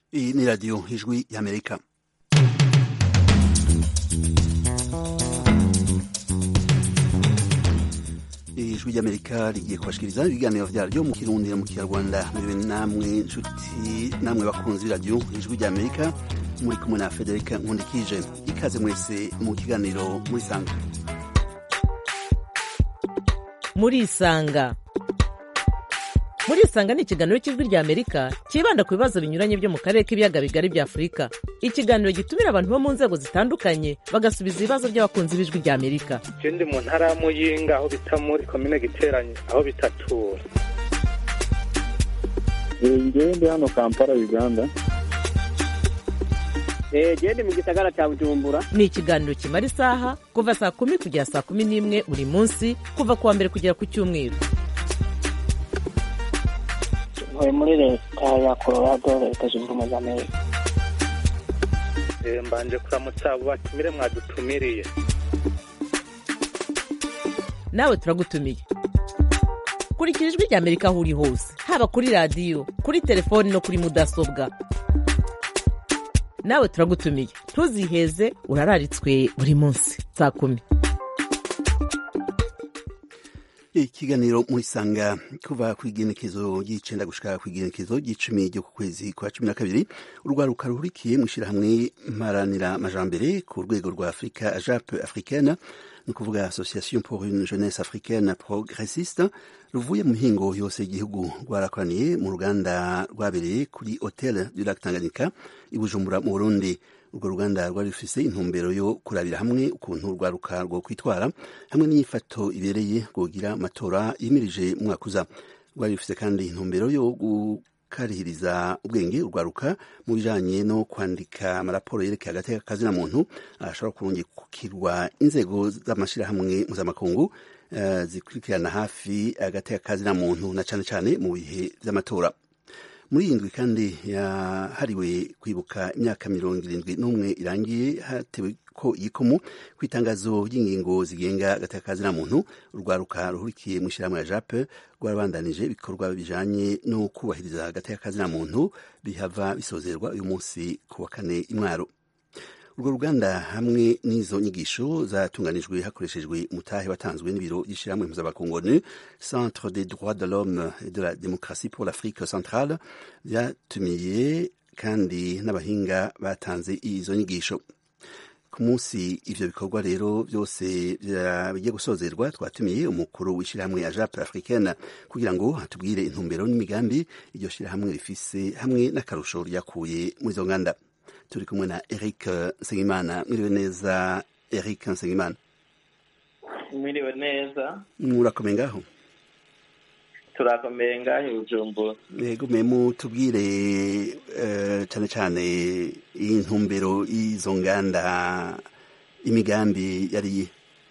Iyi ni radiyo ijwi y'Amerika. Ijwi ry'Amerika rigiye kubashikiriza ibiganiro vyaryo mu Kirundi no mu Kinyarwanda. Muriwe namwe nshuti, namwe bakunzi b'iradiyo ijwi ry'Amerika, muri kumwe na Frederic Nkundikije. Ikaze mwese mu kiganiro Murisanga. Murisanga ni ikiganiro cy'ijwi ry'Amerika kibanda ku bibazo binyuranye byo mu karere k'ibiyaga bigari bya Afurika. Ikiganiro gitumira abantu bo mu nzego zitandukanye bagasubiza ibibazo by'abakunzi b'ijwi ry'Amerika. Je ndi mu ntara ya Muyinga aho bita muri komine Giteranyi aho bitatura. Ngewe ndi hano Kampala, Uganda. Ndi mu gisagara cya Bujumbura. Ni ikiganiro kimara isaha kuva saa 10 kugera saa 11 buri munsi, kuva kuwa mbere kugera ku Cyumweru. Muri leta ya Colorado, leta zunze ubumwe za Amerika. Mbanje kuramutsa abo batumire mwadutumiriye. Nawe turagutumiye. Kurikira ijwi ry'Amerika aho uri hose, haba kuri radiyo, kuri telefoni no kuri mudasobwa. Nawe turagutumiye, ntuziheze, urararitswe buri munsi saa 10. Ikiganiro Murisanga kuva kw'igenekezo ry'icenda gushika kw'igenekezo ry'icumi ryo ku kwezi kwa 12, urwaruka ruhurikiye mw'ishirahamwe mparanira amajambere ku rwego rwa Afrika AJAP africaine, ni kuvuga Association pour une jeunesse africaine progressiste, ruvuye mu mihingo yose y'igihugu, rwarakoraniye mu ruganda rwabereye kuri Hotel du Lac Tanganyika i Bujumbura mu Burundi. Urwo ruganda rwari rufise intumbero yo kurabira hamwe ukuntu urwaruka rwo kwitwara hamwe n'inyifato ibereye rwogira amatora yimirije mu mwaka uza. Rwari rufise kandi intumbero yo gukarihiriza ubwenge urwaruka mu bijanye no kwandika amaraporo yerekeye agateka kazina muntu ashobora kurungikirwa inzego z'amashirahamwe mpuzamakungu zikurikirana hafi agateka kazina muntu na cane cane mu bihe vy'amatora. Muri iyi ndwi kandi yahariwe kwibuka imyaka 71 irangiye hatewe ko yikomo kw'itangazo ry'ingingo zigenga agateka kazina muntu, urwaruka ruhurikiye mu ishirahamwe ya JAP rwarabandanije ibikorwa bijanye no kubahiriza agateka kazina muntu bihava bisozerwa uyu munsi ku wa 4 Imwaro. Urwo ruganda hamwe n'izo nyigisho zatunganijwe hakoreshejwe umutahe watanzwe n'ibiro y'ishirahamwe mpuzamakungu Centre des droits de l'homme et de la démocratie pour l'Afrique centrale, vyatumiye kandi n'abahinga batanze izo nyigisho. Ku munsi ivyo bikorwa rero byose bigiye gusozerwa, twatumiye umukuru w'ishirahamwe AJAP africaine kugira ngo atubwire intumbero n'imigambi iryo shirahamwe rifise hamwe n'akarusho ryakuye muri izo nganda. Turi kumwe na Eric Nsengimana. Mwiriwe neza Eric Nsengimana. Mwiriwe neza. Murakomeye ngaho? Turakomeye ngaho Bujumbura. Yego, memu tubwire cyane cyane intumbero izo nganda, imigambi yari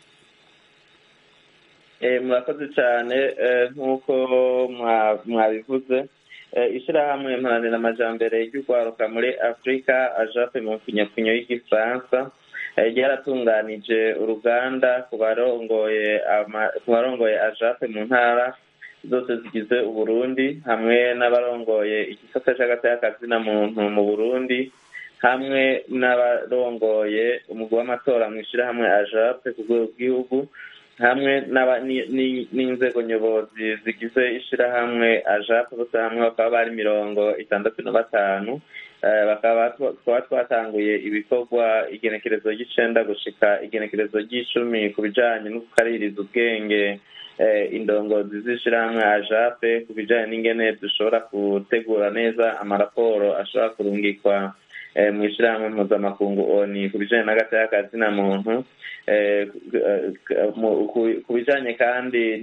murakoze cyane nk'uko mwabivuze. Ishirahamwe mparanira amajambere y'urwaruka muri Afrika AJAP mu kinyakunyo y'igifaransa ryaratunganije uruganda ku barongoye AJAP mu ntara zose zigize Uburundi, hamwe n'abarongoye igisata c'agateka kazina muntu mu Burundi, hamwe n'abarongoye umugwi w'amatora mu ishirahamwe AJAP ku rwego rw'igihugu, hamwe n'inzego nyobozi zigize ishirahamwe AJAP. Bose hamwe bakaba bari 65, bakaba twatanguye ibikorwa igenekerezo ry'icenda gushika igenekerezo ry'icumi ku bijanye no gukaririza ubwenge indongozi z'ishirahamwe AJAP ku bijanye n'ingene dushobora gutegura neza amaraporo ashobora kurungikwa mu ishirahamwe mpuzamakungu ONU ku bijanye n'agateka kazina muntu, ku bijanye kandi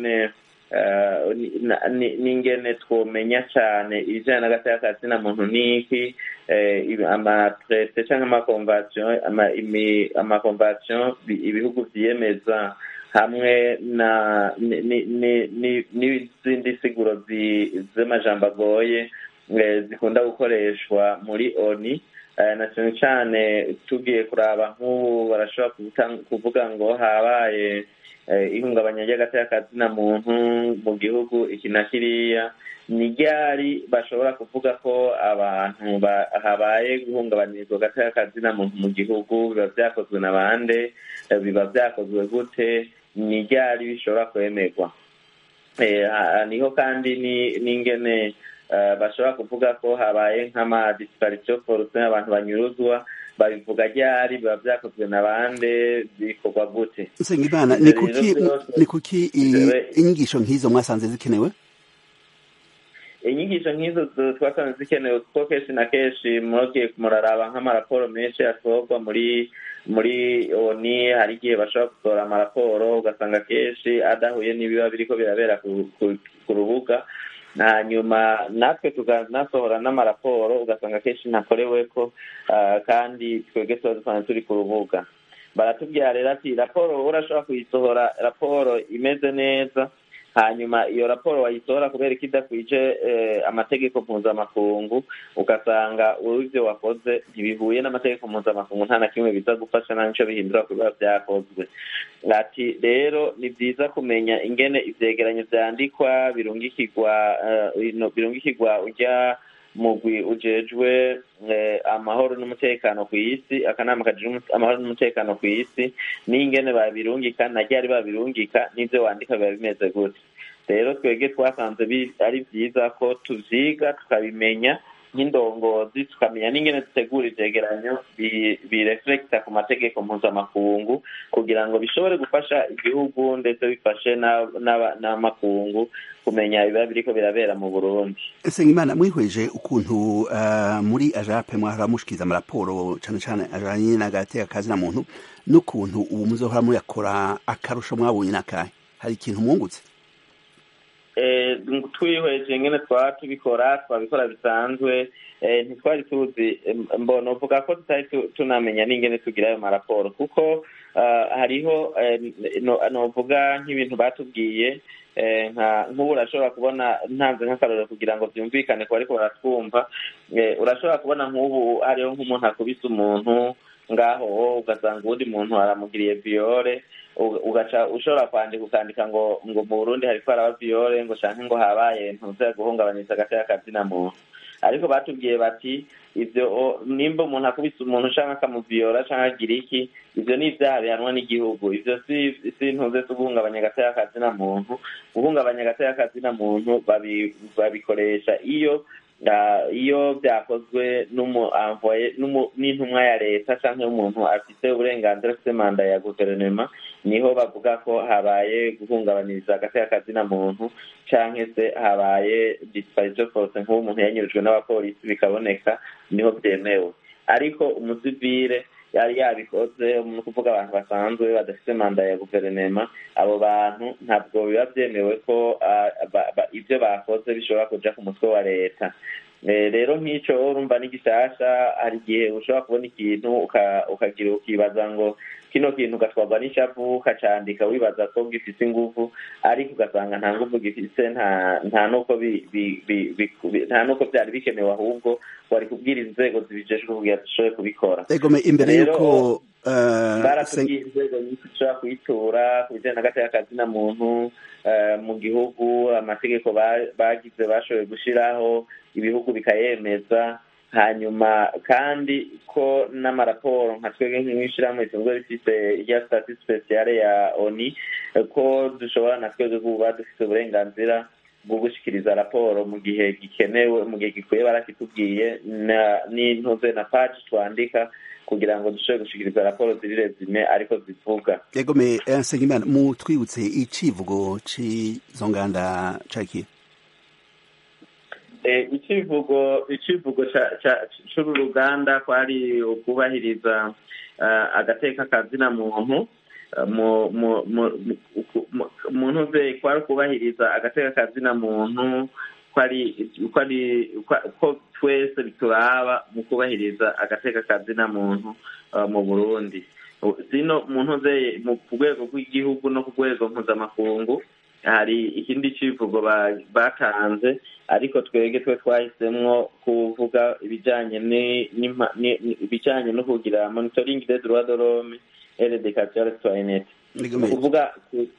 n'ingene twomenya cyane ibijanye n'agateka kazina muntu niki, amatraité canke amakonvention ibihugu vyiyemeza, hamwe n'izindi siguro z'amajambo agoye zikunda gukoreshwa muri ONU, na cyane tugiye kuraba nk'ubu barashobora kuvuga ngo habaye ihungabanya ry'agateka kazina muntu mu gihugu iki na kiriya, ni ryari bashobora kuvuga ko abantu habaye guhungabanyirizwa agateka kazina muntu mu gihugu, biba vyakozwe na bande, biba vyakozwe gute, ni ryari bishobora kwemerwa. Niho kandi n'ingene bashobora kuvuga ko habaye nk'amadisparation forcée, abantu banyuruzwa, babivuga ryari, biba vyakozwe na bande, bikorwa gute. Nsengimana, ni kuki inyigisho nk'izo mwasanze zikenewe? Inyigisho nk'izo twasanze zikenewe kuko kenshi na kenshi mugiye muraraba nk'amaraporo menshi asohorwa muri ONI, hari igihe bashobora gusohora amaraporo ugasanga kenshi adahuye n'ibiba biriko birabera ku rubuga, hanyuma natwe tukanasohora n'amaraporo ugasanga kenshi ntakoreweko, kandi twebwe tuba dusanzwe turi ku rubuga. Baratubwira rero ati raporo urashobora kuyisohora raporo imeze neza, hanyuma iyo raporo wayisohora kubera ko idakwije amategeko mpuzamakungu, ugasanga ivyo wakoze ntibihuye n'amategeko mpuzamakungu, nta na kimwe biza gufasha nta nico bihindura kubiba vyakozwe. Ati rero ni vyiza kumenya ingene ivyegeranyo vyandikwa, birungikirwa urya mugwi ujejwe amahoro n'umutekano ku isi, akanama kajejwe amahoro n'umutekano ku isi, n'ingene babirungika, na ryari babirungika, n'ivyo wandika biba bimeze gute. Rero twebwe twasanze ari vyiza ko tuvyiga tukabimenya nk'indongozi, tukamenya n'ingene dutegura ivyegeranyo bireflecta ku mategeko mpuzamakungu kugira ngo bishobore gufasha igihugu ndetse bifashe n'amakungu kumenya ibiba biriko birabera mu Burundi. Nsengimana, mwihweje ukuntu muri AJAP mwahora mushikiza amaraporo cane cane ajanye n'agateka kazina muntu, n'ukuntu ubu muzohora muyakora, akarusho mwabonye nakahe? Hari ikintu mwungutse? Twihweje ingene twabikora bisanzwe, ntitwari tuzi, mbona uvuga ko tutari tunamenya n'ingene tugira ayo maraporo, kuko hariho novuga nk'ibintu batubwiye, nk'ubu urashobora kubona, ntanze nk'akarorero kugira ngo vyumvikane ko bariko baratwumva, urashobora kubona nk'ubu hariho nk'umuntu akubise umuntu ngaho, ugasanga uwundi muntu aramugiriye viole, ugaca ushobora ukandika ngo mu Burundi hariko haraba viole, ngo canke ngo habaye ntuze guhungabanyiriza agateka kazina muntu. Ariko batubwiye bati ivyo nimba umuntu akubise umuntu canke akamuviora canke agira iki, ivyo ni ivyaha bihanwa n'igihugu, ivyo si ntuze guhungabanya agateka kazina muntu. Guhungabanya agateka kazina muntu babikoresha iyo vyakozwe n'intumwa ya leta canke umuntu afite uburenganzira, afite manda ya guverinoma, niho bavuga ko habaye guhungabaniriza agateka kazina muntu, canke se habaye disparition force, nk'uwo umuntu yanyurujwe n'abapolisi bikaboneka, niho vyemewe. Ariko umusivile yari yabikoze, umuntu kuvuga abantu basanzwe badafite manda ya guverinoma, abo bantu ntabwo biba vyemewe ko ivyo bakoze bishobora kuja ku mutwe wa leta. Rero nk'ico urumva ni gishasha, hari igihe ushobora kubona ikintu ukibaza ngo kino kintu ugatwarwa n'ishavu, ukacandika wibaza ko gifise inguvu, ariko ugasanga nta nguvu gifise, nta nuko vyari bikenewe, ahubwo wari kubwira inzego zibijejwe kugira zishobore kubikora. Egome, imbere yuko baratubwiye inzego nyinshi dushobora kuyitura ku bijanye n'agateka kazina muntu mu gihugu, amategeko bagize bashoboye gushiraho, ibihugu bikayemeza, hanyuma kandi ko n'amaraporo nka twebwe nk'ishirahamwe risanzwe rifise irya statut spécial ya ONI, ko dushobora na twebwe kuba dufise uburenganzira bwo gushikiriza raporo mu gihe gikenewe, mu gihe gikwiye, barakitubwiye n'intuze na page twandika kugira ngo dushobore gushikiriza raporo ziri resume ariko zivuga. Egome, Nsengimana, mutwibutse icivugo c'izo nganda caki? Icivugo c'uru ruganda kwari ukubahiriza agateka kazina muntu, muntu ze kwari ukubahiriza agateka kazina muntu, ko twese bituraba mu kubahiriza agateka kazina muntu mu Burundi. Zino muntu ze ku rwego rw'igihugu no ku rwego mpuzamakungu hari ikindi civugo batanze, ariko twebwe twahisemwo kuvuga ibijanye no kugira monitoring des droits de l'homme et l'éducation à la citoyenneté. kuvuga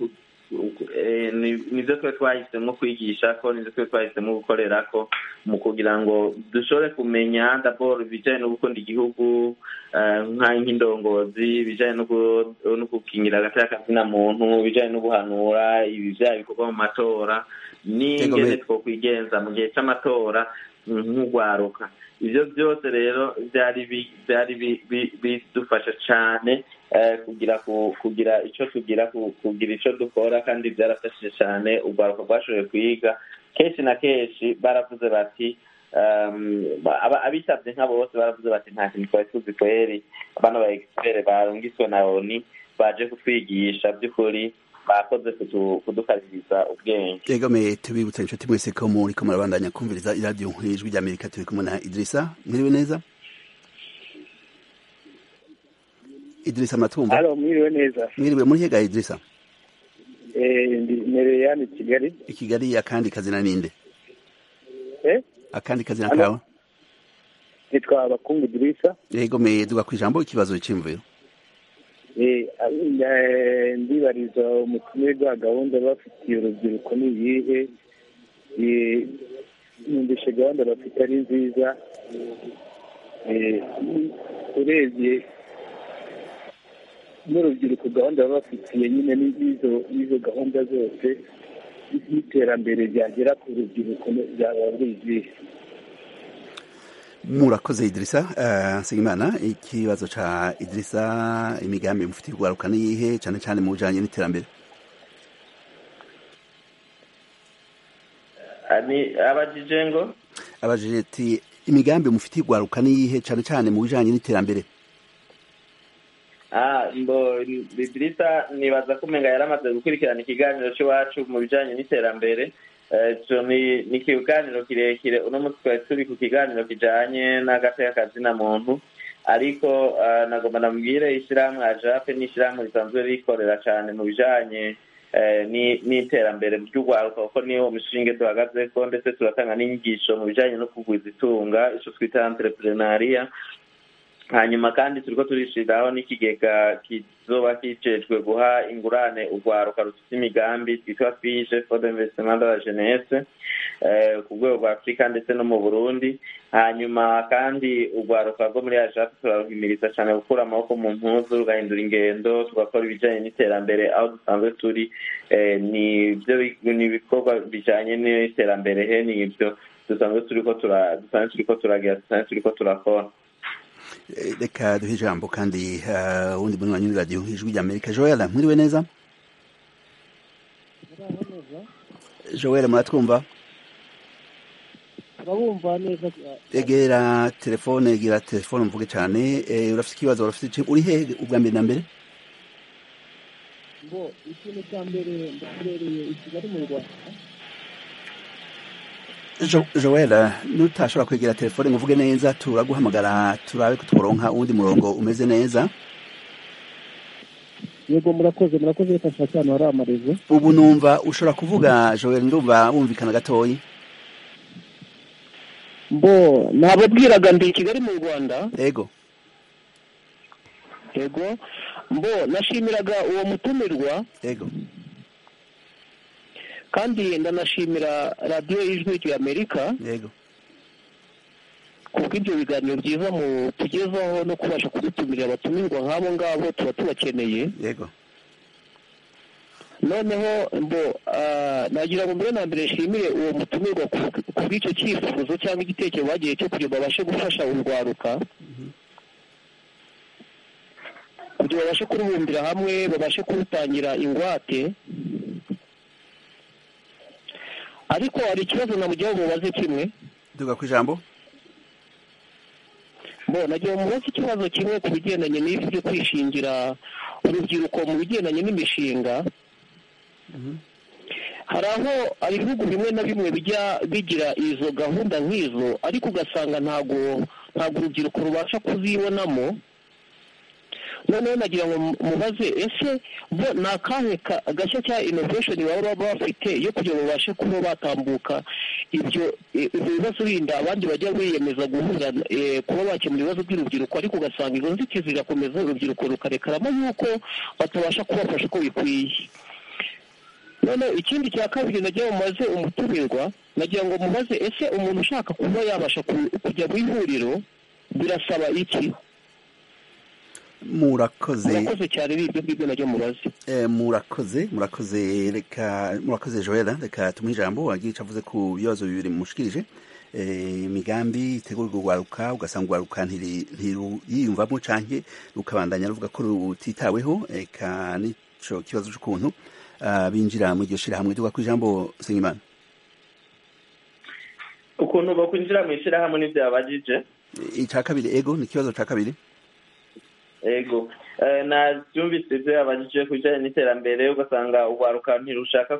nibyo twe twahisemo kwigisha ko nibyo twe twahisemo gukorera ko mu kugira ngo dushobore kumenya d'abord ibijyanye no gukunda igihugu nk'indongozi, ibijyanye no gukingira agakazina muntu, ibijyanye no guhanura ibyaha bikorwa mu matora n'ingene twokwigenza mu gihe cy'amatora nk'ugwaruka. Ibyo byose rero byari bidufasha cyane kugira icyo dukora, kandi byarafashije cyane urwaruka rwashoboye kwiga. Kenshi na kenshi baravuze bati abitabye nka bose baravuze bati nta kintu twari tuzi kweri, abana ba expert barungiswe na ONU baje kutwigisha by'ukuri bakoze kudukaririza ubwenge. Yegome tubibutsa inshuti mwese ko muriko murabandanya kumviriza iradiyo Ijwi ry'Amerika, turi kumwe na Idrissa. Mwiriwe neza Idrissa, matumba? Halo, mwiriwe neza. Mwiriwe, muri hega Idrissa? Ndi Mereyani Kigali. Kigali, akandi kazina ninde? Akandi kazina kawe? Nitwa Abakungu Idrissa. Yegome duga kwijambo ikibazo cy'imvuyo. Ndibariza umutumirwa gahunda bafitiye urubyiruko ni iyihe? Numvise gahunda bafite ari nziza, urebye n'urubyiruko gahunda baba bafitiye nyine n'izo gahunda zose y'iterambere ryagera ku rubyiruko byaba bizihiwe. Murakoze Idrissa. Nsengimana, ikibazo ca Idrissa, imigambi mufitiye urwaruka ni iyihe cyane cyane mu bijanye n'iterambere? Abajije ati imigambi mufitiye urwaruka ni iyihe cyane cyane mu bijanye n'iterambere? Idrissa nibaza ko umenga yaramaze gukurikirana ikiganiro cy'iwacu mu bijanye n'iterambere. Ni ikiganiro kirekire. Uno munsi twari turi ku kiganiro kijanye n'agateakazina muntu, ariko nagomba namubwire ishyirahamwe AJAP n'ishyirahamwe risanzwe rikorera cyane mu bijanye n'iterambere ry'urwaruka, kuko niwo mushinge duhagazeko, ndetse turatanga n'inyigisho mu bijanye no kugwiza itunga, ico twita entrepreneuria. Hanyuma kandi turiko turishiraho n'ikigega kizoba kijejwe guha ingurane urwaruka rufite imigambi twitwa FIGE, Fonds d'investissement de la jeunesse, ku rwego rwa Afurika ndetse no mu Burundi. Hanyuma kandi urwaruka rwo muri AJAP turaruhimiriza cyane gukura amaboko mu mpuzu, rugahindura ingendo, tugakora ibijanye n'iterambere aho dusanzwe turi. Ni ibikorwa bijanye n'iterambere, ni ibyo dusanzwe turiko turakora. Reka duhe ijambo kandi wundi muri wanyuni radiyo Ijwi ry'Amerika. Joel, mwiriwe neza? Joel, muratwumva? Turabumva neza. Egera telefone mvuge cyane. Urafite ikibazo, uri he ubwa mbere na mbere? Ikintu cya mbere ndaherereye i Kigali mu Rwanda. Joel, nutashobora kwegera telefone ngo uvuge neza, turaguhamagara turabe ko turonka uwundi murongo umeze neza. Yego, murakoze reka cyane hari amarezo. Ubu numva ushobora kuvuga Joel, ndumva wumvikana gatoyi. Nababwiraga ndi i Kigali mu Rwanda. Yego. Nashimiraga uwo mutumirwa. Yego. Kandi ndanashimira radiyo Ijwi ry'Amerika. Yego. Kuko ibyo biganiro byiza mu tugezaho no kubasha kudutumirira abatumirwa nk'abo ngabo tuba tubakeneye. Yego. Noneho nagira ngo mbere na mbere nshimire uwo mutumirwa ku bw'icyo cyifuzo cyangwa igitekerezo bagiye cyo kugira babashe gufasha urwaruka, kugira babashe kurubumbira hamwe, babashe kurutangira ingwate. Ariko hari ikibazo namugira ngo mubaze kimwe. Duga ku ijambo. Nagira ngo mubaze ikibazo kimwe ku bigendanye n'ibi byo kwishingira urubyiruko mu bigendanye n'imishinga. Hari aho ibihugu bimwe na bimwe bijya bigira izo gahunda nk'izo, ariko ugasanga ntabwo urubyiruko rubasha kuzibonamo. noneho nagira ngo mubaze ese bo ni akahe gashya cya innovation baba bafite yo kugira ngo babashe kuba batambuka ibyo bibazo binda abandi bajya biyemeza guhura kuba bakemura ibibazo by'urubyiruko ariko ugasanga izo nzitizi zigakomeza urubyiruko rukarekaramo yuko batabasha kubafasha uko bikwiye. none ikindi cya kabiri nagira mumaze umutumirwa nagira ngo mubaze ese umuntu ushaka kuba yabasha kujya mu ihuriro birasaba iki? murakoze cyane ibyo ngibyo najya mubaze. murakoze Joella, reka tumuhe ijambo wagiye avuze ku bibazo bibiri mushikirije, imigambi itegurwa urwaruka ugasanga urwaruka ntiruyiyumvamo canke rukabandanya ruvuga ko rutitaweho, eka nico kibazo c'ukuntu binjira mu iryo shirahamwe. tuvuga ku ijambo Nsengimana, ukuntu bakwinjira mu ishirahamwe n'ivyo yabajije. ica kabiri ego ni ikibazo ca kabiri. Ego navyumvise ivyo yabajije ku bijanye n'iterambere, ugasanga urwaruka ntirushaka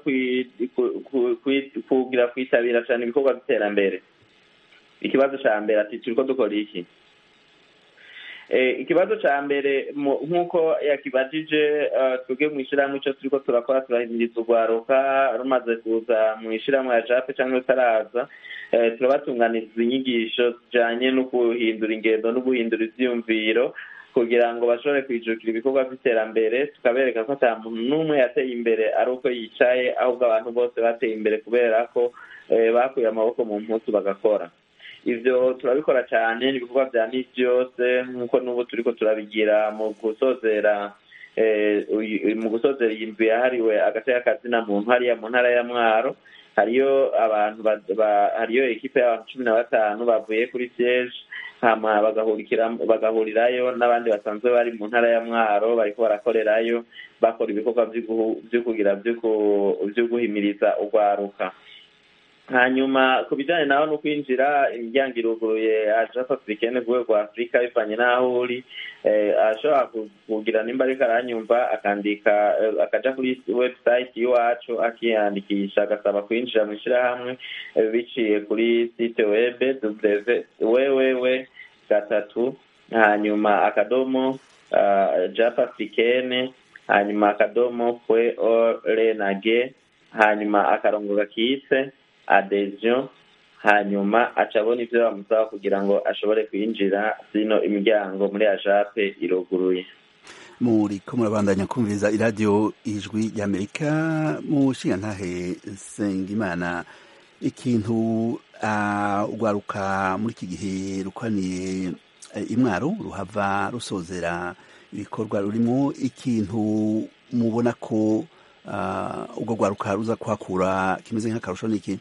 kugira kwitabira cane ibikorwa by'iterambere. Ikibazo ca mbere ati turiko dukora iki? Ikibazo ca mbere nk'uko yakibajije, twebwe mu ishirahamwe ico turiko turakora turahimiriza urwaruka rumaze kuza mu ishirahamwe ya JAP canke rutaraza, turabatunganiriza inyigisho zijanye no guhindura ingendo no guhindura ivyiyumviro kugira ngo bashobore kwijukira ibikorwa by'iterambere. Tukabereka ko ata muntu n'umwe yateye imbere ari uko yicaye, ahubwo abantu bose bateye imbere kubera ko bakuye amaboko mu mpuzu bagakora. Ivyo turabikora cyane, ibikorwa vya misi yose nk'uko n'ubu turiko turabigira mu gusozera iyi ndwi yahariwe agateka kazina muntu hariya mu ntara ya Mwaro. Hariyo ekipe y'abantu 15 bavuye kuri siège, hama bagahurirayo n'abandi basanzwe bari mu ntara ya Mwaro bariko barakorerayo bakora ibikorwa vyo guhimiriza urwaruka. Hanyuma ku bijyanye naho no kwinjira, imiryango iruguruye Agence Africaine ku rwego rwa Afurika bivanye n'aho uri, ashobora kugira nimba ariko aranyumva akaja kuri website y'iwacu akiyandikisha agasaba kwinjira mu ishyirahamwe biciye kuri site web www hanyuma akadomo Agence Africaine hanyuma akadomo .org hanyuma akarongo gakitse adhesion, hanyuma acabona ivyo bamusaba kugira ngo ashobore kwinjira zino imiryango muri Ajape iruguruye. Muriko murabandanya kumviriza iradiyo ijwi ry'Amerika. Mushingantahe Nsengimana, ikintu urwaruka muri iki gihe rukoraniye Imwaro ruhava rusozera ibikorwa rurimo, ikintu mubona ko ubwo rwaruka ruza kuhakura kimeze nk'akarusho n'iki?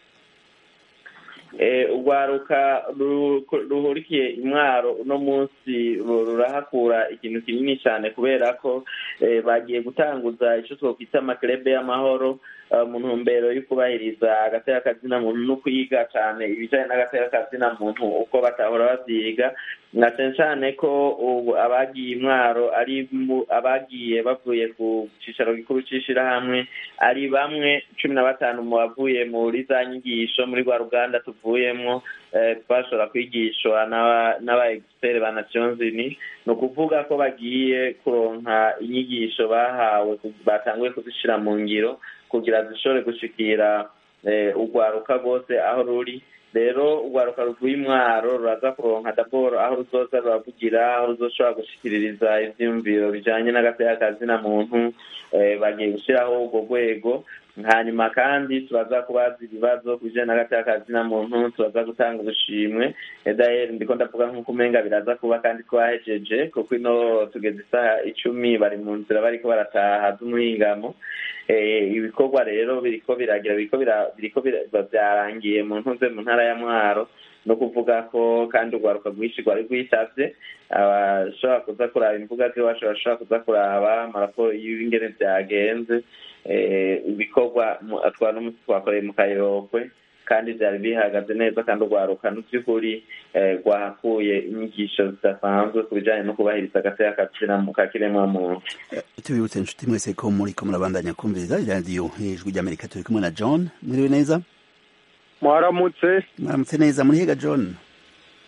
Urwaruka ruhurikiye Imwaro uno munsi rurahakura ikintu kinini cyane kubera ko bagiye gutanguza icyo twokwita amaklebe y'amahoro mu ntumbero yo kubahiriza agateka kazina muntu no kwiga cyane ibijyanye n'agateka kazina muntu uko batahora bavyiga, na cyane ko abagiye Imwaro ari abagiye bavuye ku cicaro gikuru c'ishirahamwe ari bamwe 15 mu bavuye muri za nyigisho muri rwa ruganda tuvuyemwo, twashobora kwigishwa n'aba expert ba Nations Unies. No kuvuga ko bagiye kuronka inyigisho bahawe batanguye kuzishira mu ngiro kugira zishobore gushikira urwaruka rwose aho ruri. Rero urwaruka ruvuye Imwaro ruraza kuronka daboro aho ruzoza ruravugira, aho ruzoshobora gushikiririza ivyiyumviro bijanye n'agateka kazina muntu, bagiye gushiraho urwo rwego. Hanyuma kandi turaza kubaza ibibazo bijanye n'agateka kazina muntu, turaza gutanga ubushimwe. Daher ndiko ndavuga nk'uko umenga biraza kuba kandi twahejeje kuko ino tugeze isaha 10 bari mu nzira bariko barataha z'umuhingamo. Ibikorwa rero biriko byarangiye mu ntara ya Mwaro, no kuvuga ko kandi urwaruka rwinshi rwari rwisavye abashobora kuza kuraba imvuga z'iwacu, bashobora kuza kuraba amaraporo y'ingene vyagenze. Ibikorwa twakoreye mu Kayokwe kandi vyari bihagaze neza, kandi urwaruka n'uvy'ukuri rwahakuye inyigisho zidasanzwe ku bijanye no kubahiriza agateka kazina kakiremwa muntu. Tubibutse inshuti mwese ko muriko murabandanya kumviriza iradiyo ijwi ry'Amerika. Turi kumwe na John. Mwiriwe neza? Mwaramutse neza. Muri hega John?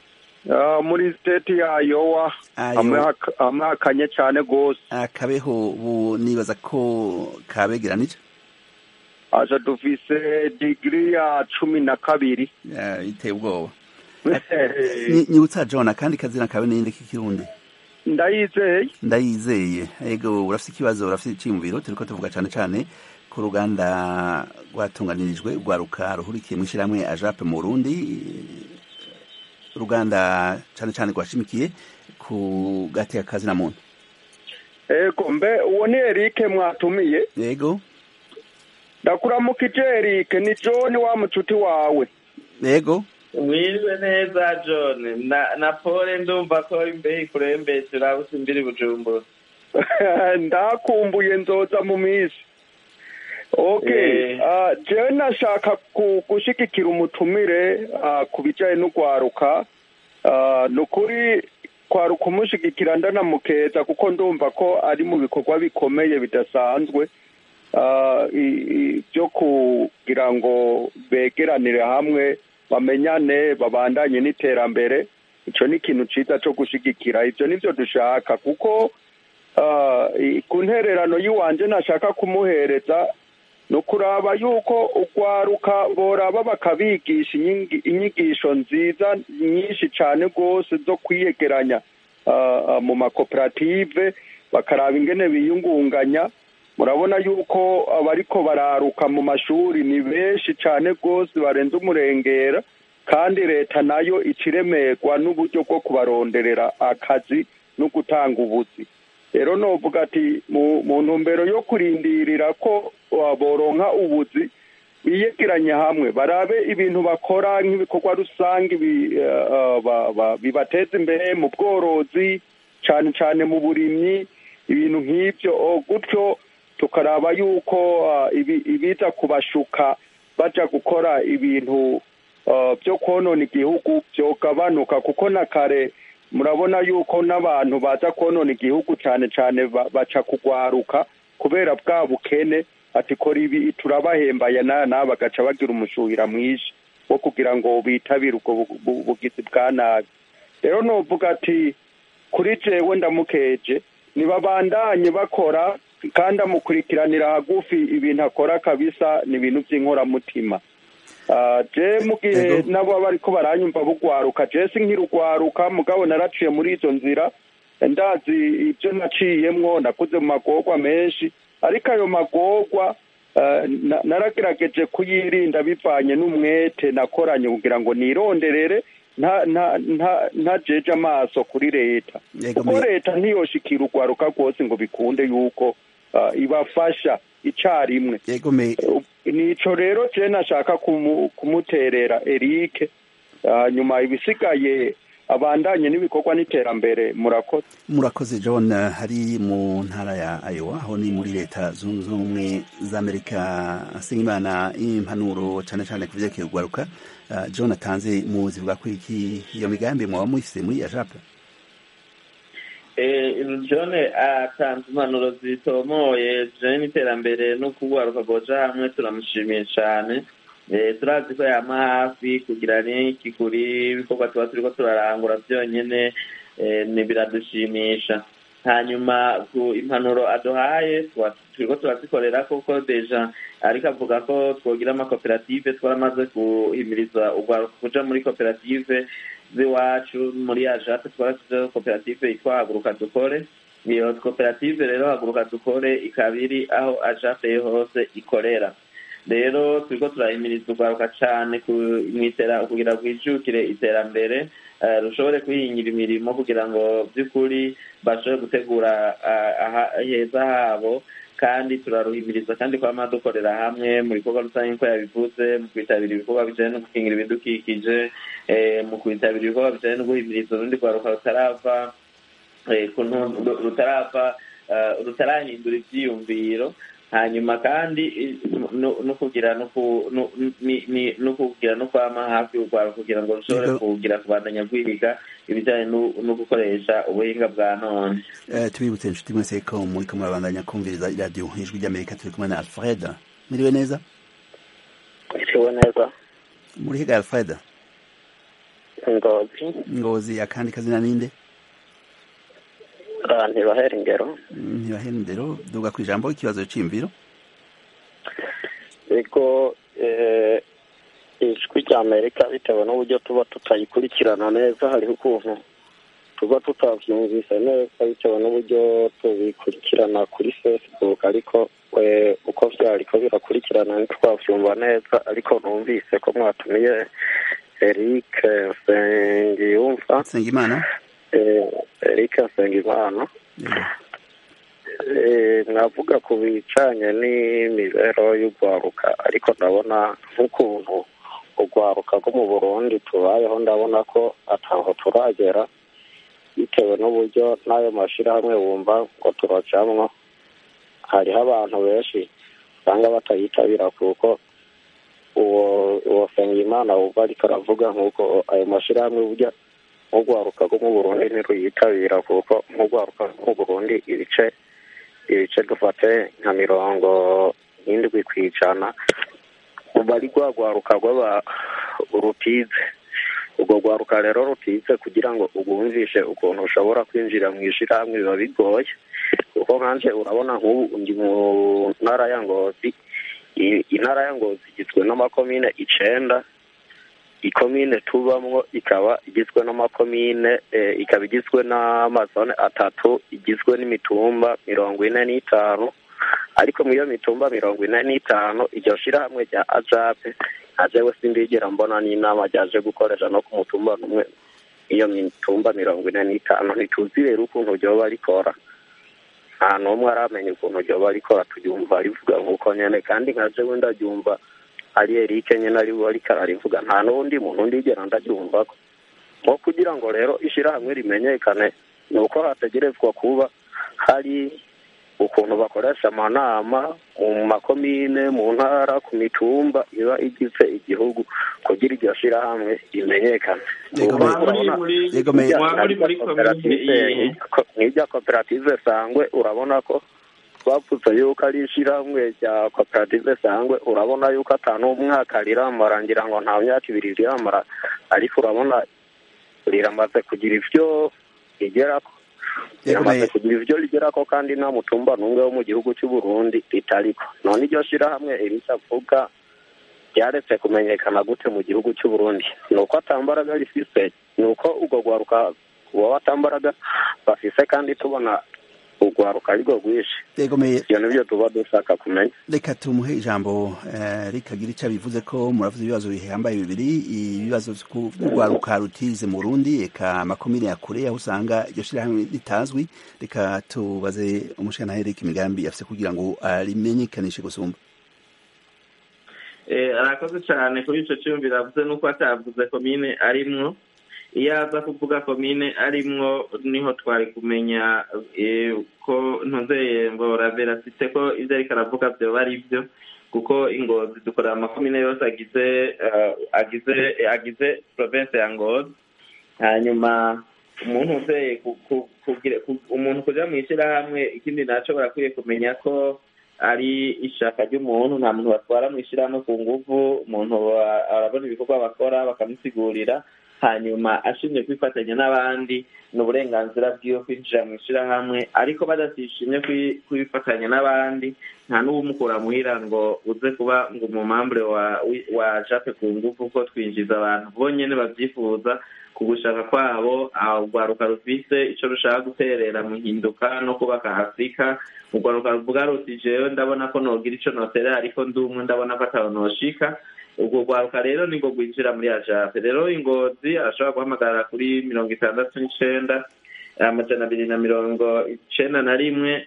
muri state ya Iowa hamwe hakanye cyane gose. Akabeho ubu nibaza ko kabegeranije. Aja dufise degree ya 12. Iteye ubwoba. Nyibutsa John kandi kazina kabe ninde k'ikirundi? Ndayizeye. Ego urafite ikibazo, urafite iciyumviro, turiko tuvuga cyane ku ruganda rwatunganirijwe rwaruka ruhurikiye mw'ishiramwe AJAP mu Burundi. Ruganda cyane rwashimikiye ku gati akazi na muntu. Ego mbe uwo ni Eric mwatumiye? Yego. Ndakuramukije Eric, ni John wa mucuti wawe. Yego. Mwiriwe neza John, na pole ndumva ko imbeho ikurembeshe urabuze imbiri Bujumbura. Ndakumbuye nzoza mu misi. Okay, jewe nashaka gushigikira umutumire ku bijanye n'ugwaruka. Nukuri kwaruka umushigikira ndanamukeza kuko ndumva ko ari mu bikorwa bikomeye bidasanzwe. Byo kugira ngo begeranire hamwe bamenyane babandanye n'iterambere. Ico ni ikintu ciza co gushigikira, ivyo nivyo dushaka kuko ku ntererano yiwanje nashaka kumuhereza no kuraba yuko ugwaruka boraba bakabigisha inyigisho nziza nyinshi cyane gose zo kwiyegeranya mu makoperative bakaraba ingene biyungunganya. Murabona yuko abariko bararuka mu mashuri ni benshi cyane gose barenze umurengera, kandi leta nayo iciremerwa n'uburyo bwo kubaronderera akazi no gutanga ubuzi. Rero novuga ati mu ntumbero yo kurindirira ko boronka ubuzi biyegeranye hamwe barabe ibintu bakora nk'ibikorwa rusange bibateza imbere mu bworozi cyane mu burimyi, ibintu nk'ibyo gutyo tukaraba yuko ibiza kubashuka baja gukora ibintu byo konona igihugu byogabanuka, kuko na kare murabona yuko n'abantu baza konona igihugu cyane baca kugwaruka kubera bwa bukene, ati kora ibi turabahembaye na bagaca bagira umushuhira mwinshi wo kugira ngo bitabire ubwo bugizi bwa nabi. Rero novuga ati kuri jewe ndamukeje nibabandanye bakora kandi amukurikiranira hagufi ibintu akora kabisa, ni ibintu by'inkoramutima. Je mugihe nabo bariko baranyumva bugwaruka, je sinkirugwaruka mugabo naraciye muri izo nzira, ndazi ibyo naciyemwo, nakuze mu magorwa menshi, ariko ayo magorwa naragerageje kuyirinda bivanye n'umwete nakoranye kugira ngo nironderere ntajeje amaso kuri leta, kuko leta ntiyoshikira urwaruka rwose ngo bikunde yuko ibafasha icarimwe. Nico rero je nashaka kumuterera Eric, nyuma ibisigaye abandanye n'ibikorwa n'iterambere. Murakoze John. Hari mu ntara ya Iowa, aho ni muri leta zunze ubumwe za Amerika, Singimana impanuro cyane kuvyerekeye urwaruka John atanze muzi bwa kwiki iyo migambi mwaba mufise muri AJAP? John atanze impanuro zitomoye zijanye n'iterambere no kugwaruka goja hamwe, turamushimiye cyane. Turazi ko yama hafi kugira n'iki kuri ibikorwa tuba turiko turarangura byonyene, biradushimisha. Hanyuma ku impanuro aduhaye turiko turazikorera kuko deja ariko avuga ko twogira amakoperative. Twaramaze guhimiriza urwaruka kuja muri koperative z'iwacu muri AJAP. Twarasizeho koperative yitwa Haguruka Dukore. Iyo koperative rero Haguruka Dukore ikaba iri aho AJAP hose ikorera. Rero turiko turahimiriza urwaruka cyane kugira rwijukire iterambere, rushobore kwihingira imirimo kugira ngo by'ukuri bashobore gutegura heza habo, kandi turaruhimiriza kandi kwama dukorera hamwe mu bikorwa rusange nko yabivuze, mu kwitabira ibikorwa bijanye no gukingira ibidukikije, mu kwitabira ibikorwa bijanye no guhimiriza urundi rwaruka rutarahindura ivyiyumviro. Hanyuma kandi no kugira no kwama hafi urwaruka kugira ngo rushobore kugira kubandanya kwiga ibijanye no gukoresha ubuhinga bwa none. Tubibutse inshuti mwese ko muriko murabandanya kumviriza radio Ijwi ry'Amerika. Turi kumwe na Alfred. Muriwe neza? Muriwe neza. Muri higa Alfred? Ngozi akandi kazina ninde? Ntibahera ingero. Ntibahera indero duga ku ijambo ikibazo c'imviro. Ego ijwi rya Amerika bitewe n'uburyo tuba tutayikurikirana neza hariho ukuntu tuba tutavyumvise neza bitewe n'uburyo tubikurikirana kuri Facebook ariko uko vyariko birakurikirana ntitwavyumva neza ariko numvise ko mwatumiye Eric Nsengimana navuga ku bijanye n'imibereho y'urwaruka ariko ndabona nk'ukuntu urwaruka rwo mu Burundi tubayeho ndabona ko ataho turagera bitewe n'uburyo n'ayo mashirahamwe wumva ngo turacamwo hariho abantu benshi usanga batayitabira kuko uwo Nsengimana wumva ariko aravuga nk'uko ayo mashirahamwe burya nk'urwaruka rwo mu Burundi ntiruyitabira kuko nk'urwaruka rwo mu Burundi ibice dufate nka 70 kw'ijana bari rwaruka rutize urwo rwaruka rero rutize kugira ngo ugumvishe ukuntu ushobora kwinjira mu ishirahamwe biba bigoye kuko nkanje urabona nk'ubu ndi mu ntara ya Ngozi intara ya Ngozi igizwe n'amakomine 9 ikomine tubamwo ikaba igizwe n'amakomine ikaba igizwe n'amazone 3 igizwe n'imitumba 45 ariko mu iyo mitumba 45 iryo shirahamwe rya ajape ajewe sindigera mbona n'inama ryaje gukoresha no ku mutumba numwe iyo mitumba 45 ntituzi rero ukuntu ryoba rikora nta n'umwe aramenya ukuntu ryoba rikora turyumva rivuga nk'uko nyene kandi nkaje wenda ryumva ari Eric nyene ari we ariko ararivuga nta n'undi muntu ndigera ndaryumva ko nko kugira ngo rero ishirahamwe rimenyekane nuko hategerezwa kuba hari ukuntu bakoresha amanama mu makomine mu ntara ku mitumba iba igize igihugu kugira iryo shirahamwe rimenyekane n'irya koperative Sangwe urabona ko bavuze yuko ari ishirahamwe rya koperative Sangwe urabona yuko atanu umwaka riramara ngira ngo nta myaka 2 riramara ariko urabona riramaze kugira ivyo rigerako riramaze kugira ivyo rigerako kandi nta mutumba n'umwe wo mu gihugu cy'u Burundi ritariko none iryo shirahamwe irisavuga ryaretse kumenyekana gute mu gihugu cy'u Burundi nuko atambaraga rifise nuko urwo rwaruka uwo batambaraga bafise kandi tubona urwaruka ariko rwishe iyo nibyo tuba dushaka kumenya. Reka tumuhe ijambo rikagira icyo bivuze ko muravuze ibibazo bihambaye bibiri ibibazo by'urwaruka rutize mu Burundi eka makomine ya kure aho usanga iryo shirahamwe ritazwi reka tubaze umushana Eric Migambi afise kugira ngo arimenyekanishe gusumba. Arakoze cyane kuri ico cyumvira avuze nuko atavuze komine arimwo iyo aza kuvuga komine arimwo niho twari kumenya ko ntuze mbora verasite ko ivyo ariko aravuga vyo bari byo kuko Ingozi dukora amakomine yose agize province ya Ngozi hanyuma umuntu uzeye umuntu kuja mw'ishirahamwe ikindi naco barakwiye kumenya ko ari ishaka ry'umuntu nta muntu batwara mw'ishirahamwe ku nguvu umuntu arabona ibikorwa bakora bakamusigurira hanyuma ashimye kwifatanya n'abandi n'uburenganzira bwiwe kwinjira mu ishirahamwe ariko badasishimye kwifatanya n'abandi nta n'ubumukura muhira ngo uze kuba ngo umumambure wa jape ku nguvu ko twinjiza abantu bonyene bavyifuza ku gushaka kwabo urwaruka rufise ico rushaka guterera mu hinduka no kubaka Afrika urwaruka ruvuga ruti jewe ndabona ko nogira ico noterera ariko ndumwe ndabona ko ataho noshika ubwo rwaruka rero nibwo rwinjira muri ajape rero Ingozi arashobora guhamagara kuri 69 291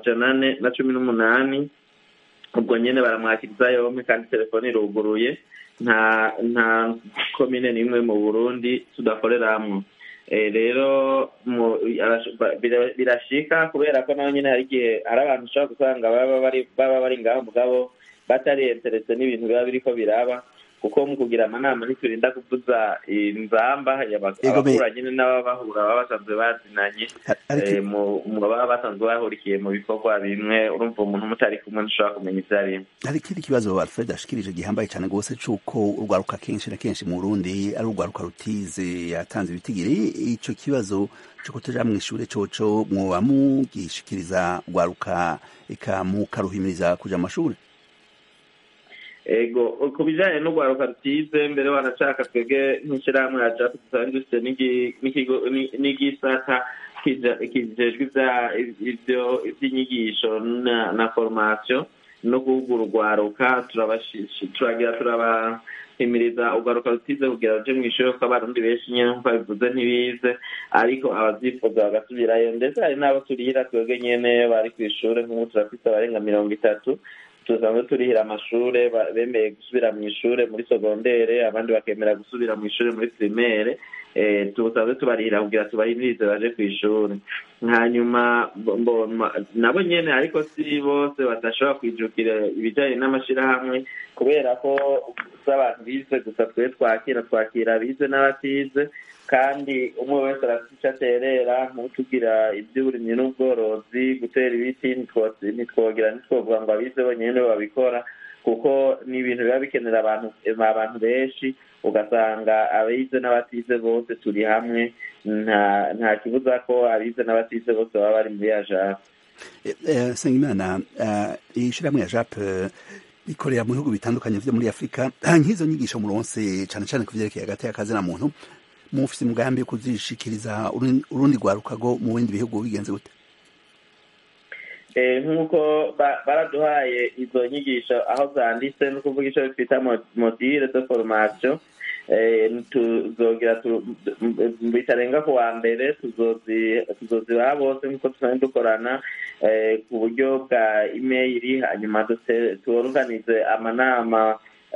418 ubwo nyene baramwakiriza yomwe kandi telefone iruguruye nta komine nimwe mu Burundi tudakoreramwo rero birashika kubera ko naho nyene hari igihe ari abantu ushobora gusanga baba bari ngaho mugabo batari interese n'ibintu biba biriko biraba kuko mu kugira amanama ntiturinda kuvuza inzamba abakura nyine n'ababahura baba basanzwe bazinanye mu baba basanzwe bahurikiye mu bikorwa bimwe urumva umuntu mutari kumwe ntushobora kumenya ivyo arimo. hari ikindi kibazo Alfred ashikirije gihambaye cyane rwose c'uko urwaruka kenshi na kenshi mu Burundi ari urwaruka rutize yatanze ibitigiri. ico kibazo co kutuja mw'ishure coco mwoba mugishikiriza urwaruka eka mukaruhimiriza kuja mu mashure? Ego ku bijanye n'urwaruka rutize mbere wanashaka twebwe nk'ishirahamwe ya JAP dusanzwe dufite n'igisata kijejwe ivyo ivy'inyigisho na formation no guhugura urwaruka turagira turabahimiriza urwaruka rutize kugira ruje mw'ishure kuko abarundi benshi nyene nkuko bivuze ntibize ariko abavyifuza bagasubirayo ndetse hari n'abo turihira twebwe nyene bari kw'ishure nk'ubu turafise abarenga 30 tusanzwe turihira amashure bemeye gusubira mw'ishure muri segondere abandi bakemera gusubira mw'ishure muri primaire tusanzwe tubarihira kugira tubahimirize baje kw'ishure hanyuma nabo nyene ariko si bose badashobora kwijukira ibijanye n'amashirahamwe kubera ko abantu bize gusa twe twakira bize n'abatize kandi umwe wese arafite icyo aterera nk'utugira iby'uburimyi n'ubworozi gutera ibiti ntitwovuga ngo abize bonyine babikora kuko ni ibintu biba bikenera abantu benshi ugasanga abize n'abatize bose turi hamwe nta kibuza ko abize n'abatize bose baba bari muri ya jape. Sengimana ishirahamwe ya jape ikorera mu bihugu bitandukanye vyo muri Afrika nk'izo nyigisho muronse cane cane ku vyerekeye hagati y'akazi na muntu mufise umugambi wo kuzishikiriza urundi rwaruka go mu bindi bihugu bigenze gute? Nk'uko baraduhaye izo nyigisho aho zanditse no kuvuga ico twita module de formation tuzogira bitarenga ku wa mbere tuzozibaha bose nk'uko dusanzwe dukorana ku buryo bwa email hanyuma tuorganize amanama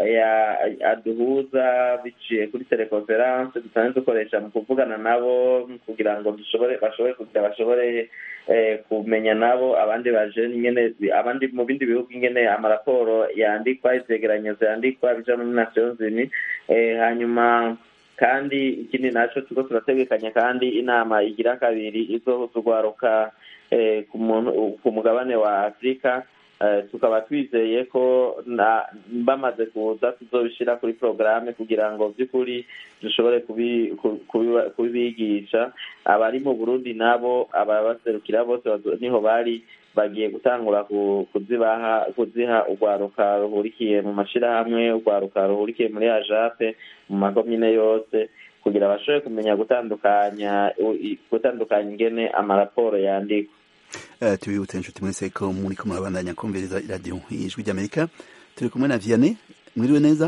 aduhuza biciye kuri teleconference dusanzwe dukoresha mu kuvugana nabo kugira ngo bashobore kumenya nabo abandi baje nyene abandi mu bindi bihugu nyene amaraporo yandikwa ivyegeranyo vyandikwa bija muri Nations Unies hanyuma kandi ikindi naco tuko turategekanya kandi inama igira kabiri izohuza urwaruka ku mugabane wa Afrika tukaba twizeye ko bamaze kuza tuzobishira kuri programme kugira ngo by'ukuri dushobore kubibigisha abari mu Burundi nabo ababaserukira bose niho bari bagiye gutangura kuziha urwaruka ruhurikiye mu mashirahamwe urwaruka ruhurikiye muri ajape mu makomine yose kugira bashobore kumenya gutandukanya ingene amaraporo yandikwa. Tubibutse inshuti mwese ko muriko murabandanya kumviriza iradiyo ijwi ry'Amerika turi kumwe na Vianney. Mwiriwe neza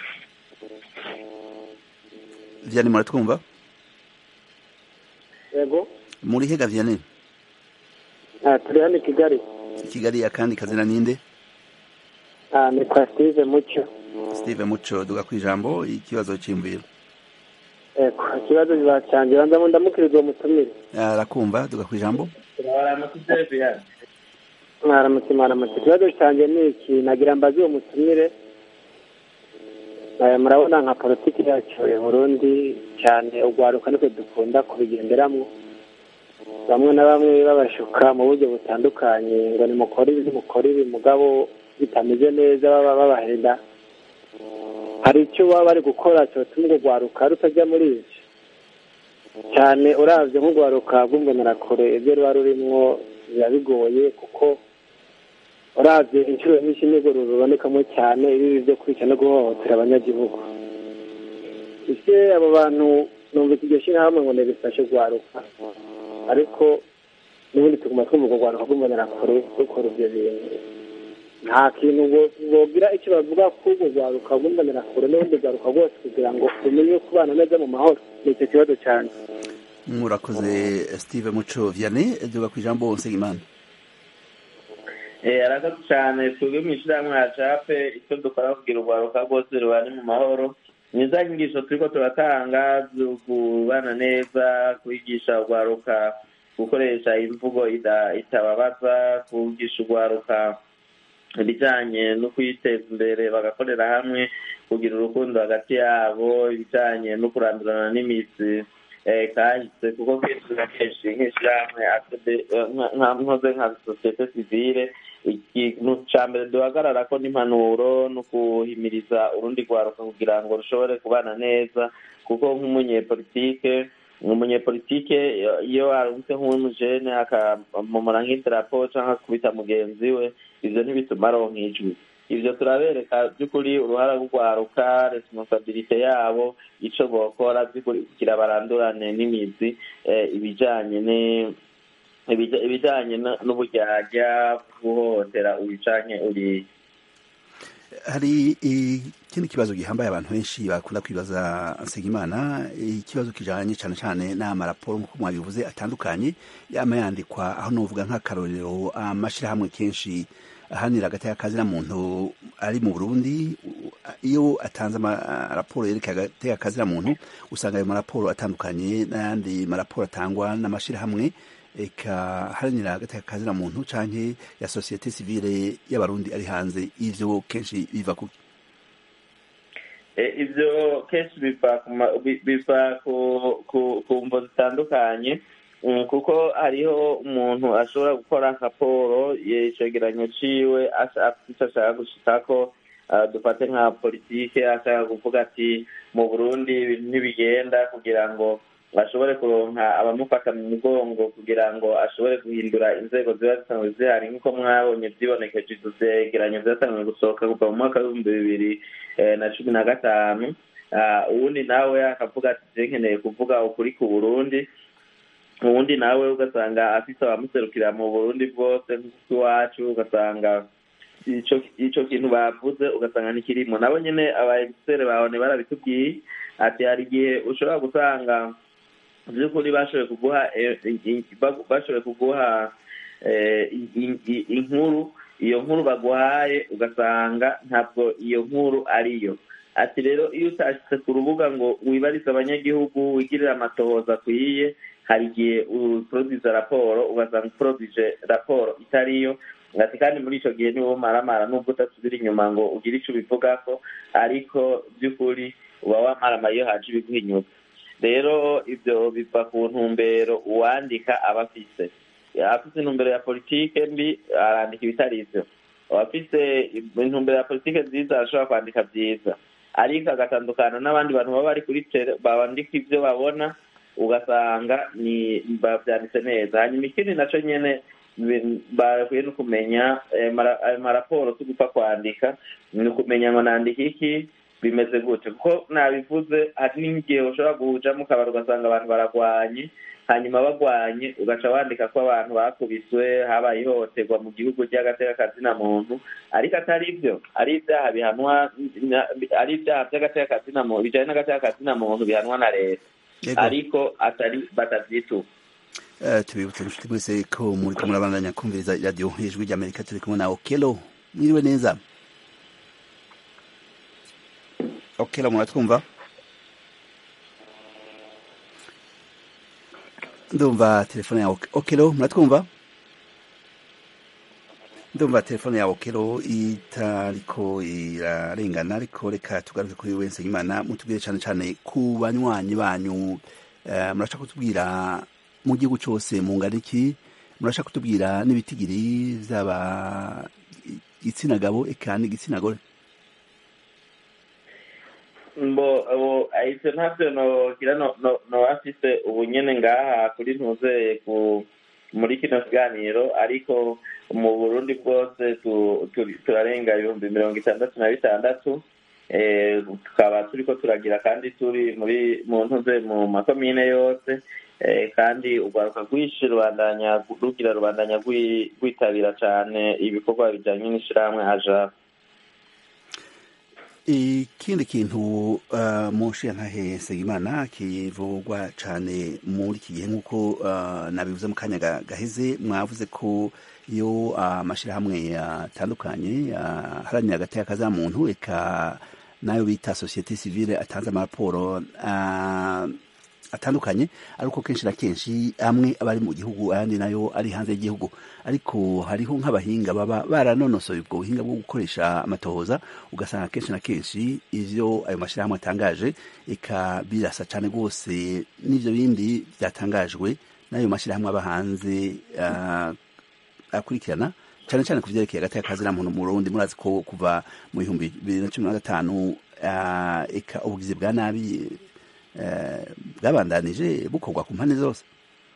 Vianney, muratwumva? Yego. Muri hega Vianney? Turi hano Kigali akandi kazina ninde? Ni kwa Steve Muco. Steve Muco, duga kwijambo ikibazo cy'imviro. Ikibazo bibacangira ndamukiriza uwo mutumire. Arakumva, duga kwijambo. Mwaramutse ikibazo cyanjye ni iki nagira mbaze uwo mutumire murabona nka politiki yacu ya Burundi cyane urwaruka niko dukunda kubigenderamwo bamwe na bamwe babashuka mu buryo butandukanye ngo nimukore ibi mugabo bitameze neza babahenda hari icyo baba bari gukora cyotuma urwaruka rutajya muri ivyo cyane uravye nk'urwaruka rw'imbonerakure ibyo ruba rurimwo biba bigoye kuko uravye inshuro nyinshi nibwo rubonekamo cyane ibi byo kwica no guhohotera abanyagihugu. Ese abo bantu numva iryo shirahamwe ngo ntibifashe urwaruka ariko n'ubundi tuguma twumva urwaruka rw'imbonerakure rukora ivyo bintu nta kintu bogira icyo bavuga k'urwo rwaruka rw'imbonerakure n'ubundi rwaruka rwose kugira ngo rumenye kubana neza mu mahoro. Ni icyo kibazo cyane. Murakoze Steve Muco. Vianney, duga kwijambo Nsengimana. Arakoze cyane twebwe mw'ishirahamwe ya jape icyo dukora kugira urwaruka rwose rubane mu mahoro ni za nyigisho turiko turatanga zo kubana neza kwigisha urwaruka gukoresha imvugo itababaza kwigisha urwaruka ibijanye no kwiteza imbere bagakorera hamwe kugira urukundo hagati yabo, ibijanye no kurandurana n'imitsi kahise, kuko kenshi na kenshi nk'ishirahamwe nkoze nka sosiyete sivile, ikintu ca mbere duhagararako n'impanuro no kuhimiriza urundi rwaruka kugira ngo rushobore kubana neza, kuko nk'umunyepolitike iyo arungitse nk'umujene akamumara nk'idarapo canke akubita mugenzi we, ivyo ntibituma aronka ijwi. Ivyo turabereka by'ukuri uruhara rw'urwaruka, responsabilite yabo, ico bokora by'ukuri kugira barandurane n'imizi ibijanye n'uburyarya, guhohotera ubicanke uriye. Hari ikindi kibazo gihambaye abantu benshi bakunda kwibaza Nsengimana, ikibazo kijanye cane cane n'amaraporo nk'uko mwabivuze atandukanye yama yandikwa, aho novuga nk'akarorero amashirahamwe kenshi ahanira hagati y'akazi na muntu ari mu Burundi, iyo atanze amaraporo yerekeye hagati y'akazi na muntu usanga ayo maraporo atandukanye n'ayandi maraporo atangwa n'amashirahamwe haranira hagati y'akazi na muntu canke ya societe civile y'abarundi ari hanze. Ivyo kenshi biva kuki? Ivyo kenshi biva ku mvo zitandukanye, kuko hariho umuntu ashobora gukora raporo yegeranyo ciwe afite ico ashaka gushikako. Dufate nka politike, ashaka kuvuga ati mu Burundi ibintu ntibigenda, kugira ngo ashobore kuronka abamufata mu mugongo kugira ngo ashobore guhindura inzego ziba zisanzwe zihari, nk'uko mwabonye vyibonekeje ivyo vyegeranyo vyatanguye gusohoka kuva mu mwaka w'2015. Uwundi nawe akavuga ati je nkeneye kuvuga ukuri ku Burundi, uwundi nawe ugasanga afise abamuserukira mu Burundi bwose nk'iwacu, ugasanga ico kintu bavuze ugasanga ntikirimo. Nabo nyene abaexpert babone barabitubwiye ati hari igihe ushobora gusanga vy'ukuri bashoboye kuguha inkuru, iyo nkuru baguhaye ugasanga ntabwo iyo nkuru ariyo. Ati rero iyo utashitse ku rubuga ngo wibarize abanyagihugu, wigirire amatohoza akwiye, hari igihe uproduce raporo ugasanga uproduce raporo itariyo. Ati kandi muri ico gihe niwo maramara, nubwo utasubira inyuma ngo ugire ico ubivugako, ariko by'ukuri uba wamarama iyo haje ibiguhinyuka. Rero ivyo biva ku ntumbero uwandika aba afise. Afise intumbero ya politike mbi arandika ibitari ivyo, abafise intumbero ya politike nziza arashobora kwandika vyiza, ariko agatandukana n'abandi bantu baba bari kuri tere babandika ivyo babona ugasanga ni bavyanditse neza. Hanyuma ikindi naco nyene bakwiye no kumenya amaraporo tugupfa kwandika, ni ukumenya ngo nandika iki, bimeze gute, kuko nabivuze hari n'igihe ushobora guhujamo ukabara ugasanga abantu baragwanye, hanyuma bagwanye ugaca wandika ko abantu bakubiswe, habaye ihohoterwa mu gihugu ry'agateka na muntu, ariko atari ivyo, ari ivyaha bihanwa, ari ivyaha by'agateka na muntu bijanye n'agateka na muntu bihanwa na leta, ariko atari batavyituka. Tubibutse inshuti mwese ko muriko murabandanya kumviriza radio Ijwi ry'Amerika, turi kumwe na Okelo. Mwiriwe neza Okelo, muratwumva? Ndumva telefone ya Okelo, muratwumva? Ndumva telefone ya Okelo itariko irarengana, ariko reka tugaruke kuri we Nsengimana, mutubwire cane cane ku banywanyi banyu. Murashaka kutubwira mu gihugu cyose mungana iki? Murashaka kutubwira n'ibitigiri vy'aba igitsina gabo eka n'igitsina gore? Ivyo ntavyo nogira no afise ubunyene ngaha kuri ntuze muri kino kiganiro, ariko mu Burundi bwose turarenga 66,000. Tukaba turiko turagira kandi turi mu ntuze mu makomine yose, kandi urwaruka rwinshi rubandanya rwitabira cane ibikorwa bijanye n'ishirahamwe aja. Ikindi kintu mushiyantahe Nsengimana kivugwa cane muri iki gihe, nk'uko nabivuze mu kanya gaheze, mwavuze ko iyo amashirahamwe atandukanye aharanira hagati y'akazi muntu eka nayo bita societe civile atanze amaraporo atandukanye ariko kenshi na kenshi amwe aba ari mu gihugu ayandi nayo ari hanze y'igihugu ariko hariho nk'abahinga baba baranonosoye ubwo buhinga bwo gukoresha amatohoza ugasanga kenshi na kenshi ivyo ayo mashirahamwe atangaje eka birasa cane rwose n'ivyo bindi byatangajwe n'ayo mashirahamwe aba hanze akurikirana cyane cyane kuvyerekeye hagati y'akazi na muntu mu Burundi. Murazi ko kuva mu 2015 eka ubugizi bwa nabi bwabandanije bukorwa ku mpande zose.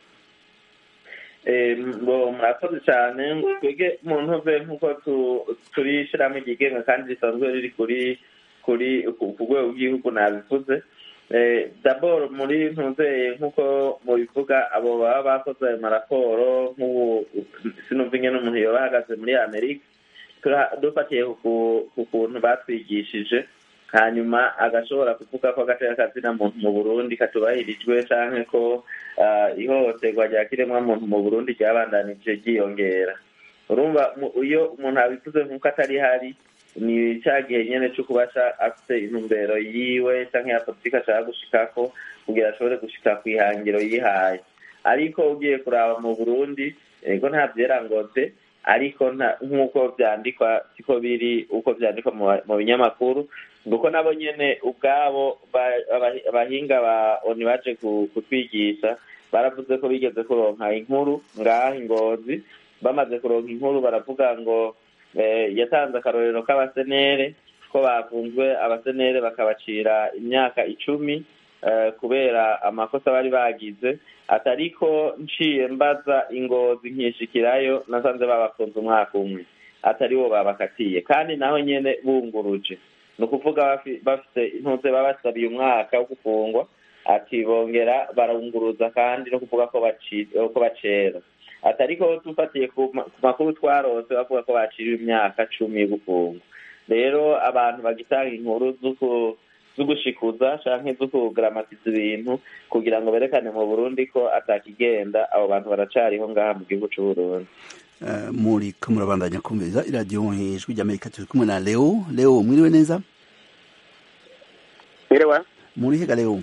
Murakoze cyane. Twebwe mu ntuve nk'uko turi ishirahamwe ryigenga kandi risanzwe riri ku rwego rw'igihugu nabivuze. D'abord muri ntuze nk'uko mubivuga abo baba bakoze ayo maraporo nk'ubu sinumva ingene umuntu yoba ahagaze muri Amerika dufatiye ku kuntu batwigishije hanyuma agashobora kuvuga ko agateka kazina muntu mu Burundi katubahirijwe canke ko ihohoterwa rya kiremwamuntu mu Burundi ryabandanije ryiyongera. Urumva iyo umuntu abivuze nk'uko atari hari ni cya gihe nyene cyo kubasha afite intumbero yiwe canke ya politika ashaka gushikako kugira ashobore gushika kwihangiro yihaye. Ariko ugiye kuraba mu Burundi ego nta vyerangoze ariko nk'uko vyandikwa siko biri uko vyandikwa mu binyamakuru nguko nabo nyene ubwabo abahinga ba oni baje kutwigisha baravuze ko bigeze kuronka inkuru ngaha Ingozi. Bamaze kuronka inkuru baravuga ngo yatanze akarorero k'abasenere ko bafunzwe abasenere bakabacira imyaka 10 kubera amakosa bari bagize atariko nciye mbaza Ingozi nkishikirayo nasanze babafunze umwaka umwe atari bo babakatiye kandi naho nyene bunguruje no kuvuga bafite intuze babasabiye umwaka wo gufungwa ati bongera barunguruza kandi no kuvuga ko bacera atariko tufatiye ku makuru twarose bavuga ko baciriwe imyaka 10 gufungwa. Rero abantu bagitanga inkuru zugushikuza canke zukugramatiza ibintu kugira ngo berekane mu Burundi ko atakigenda abo bantu baracariho ngaha mu gihugu c'u Burundi. Muri ko murabandanya kumviriza iradiyo Ijwi ry'Amerika turi kumwe na Leo. Mwiriwe neza? Mwiriwe. Muri hega Leo?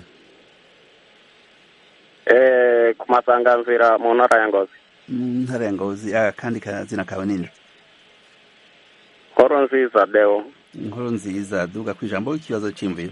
Ku masanganzira mu ntara ya Ngozi. Ntara ya Ngozi kandi kazina kawe ninde? Nkoro nziza Deo. Nkoro nziza duga kwijambo ikibazo cy'imviro.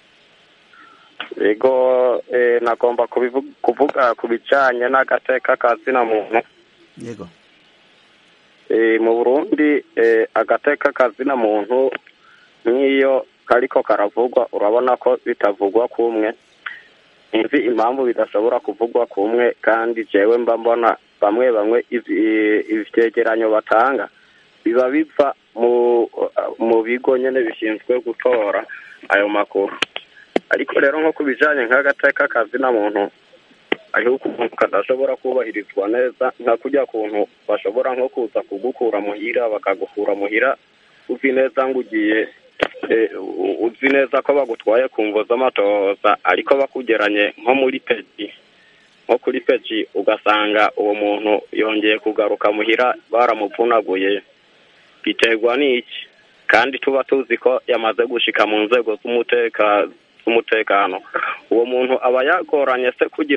Yego nagomba kuvuga kubicanye n'agateka kazina muntu. Yego. Mu Burundi agateka kazina muntu niyo kariko karavugwa urabona ko bitavugwa kumwe. Inzi impamvu bidashobora kuvugwa kumwe kandi jewe mba mbona bamwe ivyegeranyo batanga biba biva mu bigo nyene bishinzwe gutora ayo makuru. Ariko rero nko kubijanye nk'agateka kazina muntu ariho ukuntu kadashobora kubahirizwa neza nka kujya kuntu bashobora nko kuza kugukura muhira bakagukura muhira uzi neza ngo ugiye uzi neza ko bagutwaye ku mvo z'amatohoza ariko bakugeranye nko kuri peji ugasanga uwo muntu yongeye kugaruka muhira baramuvunaguye. Biterwa n'iki? Kandi tuba tuzi ko yamaze gushika mu nzego z'umutekano. Uwo muntu aba yagoranye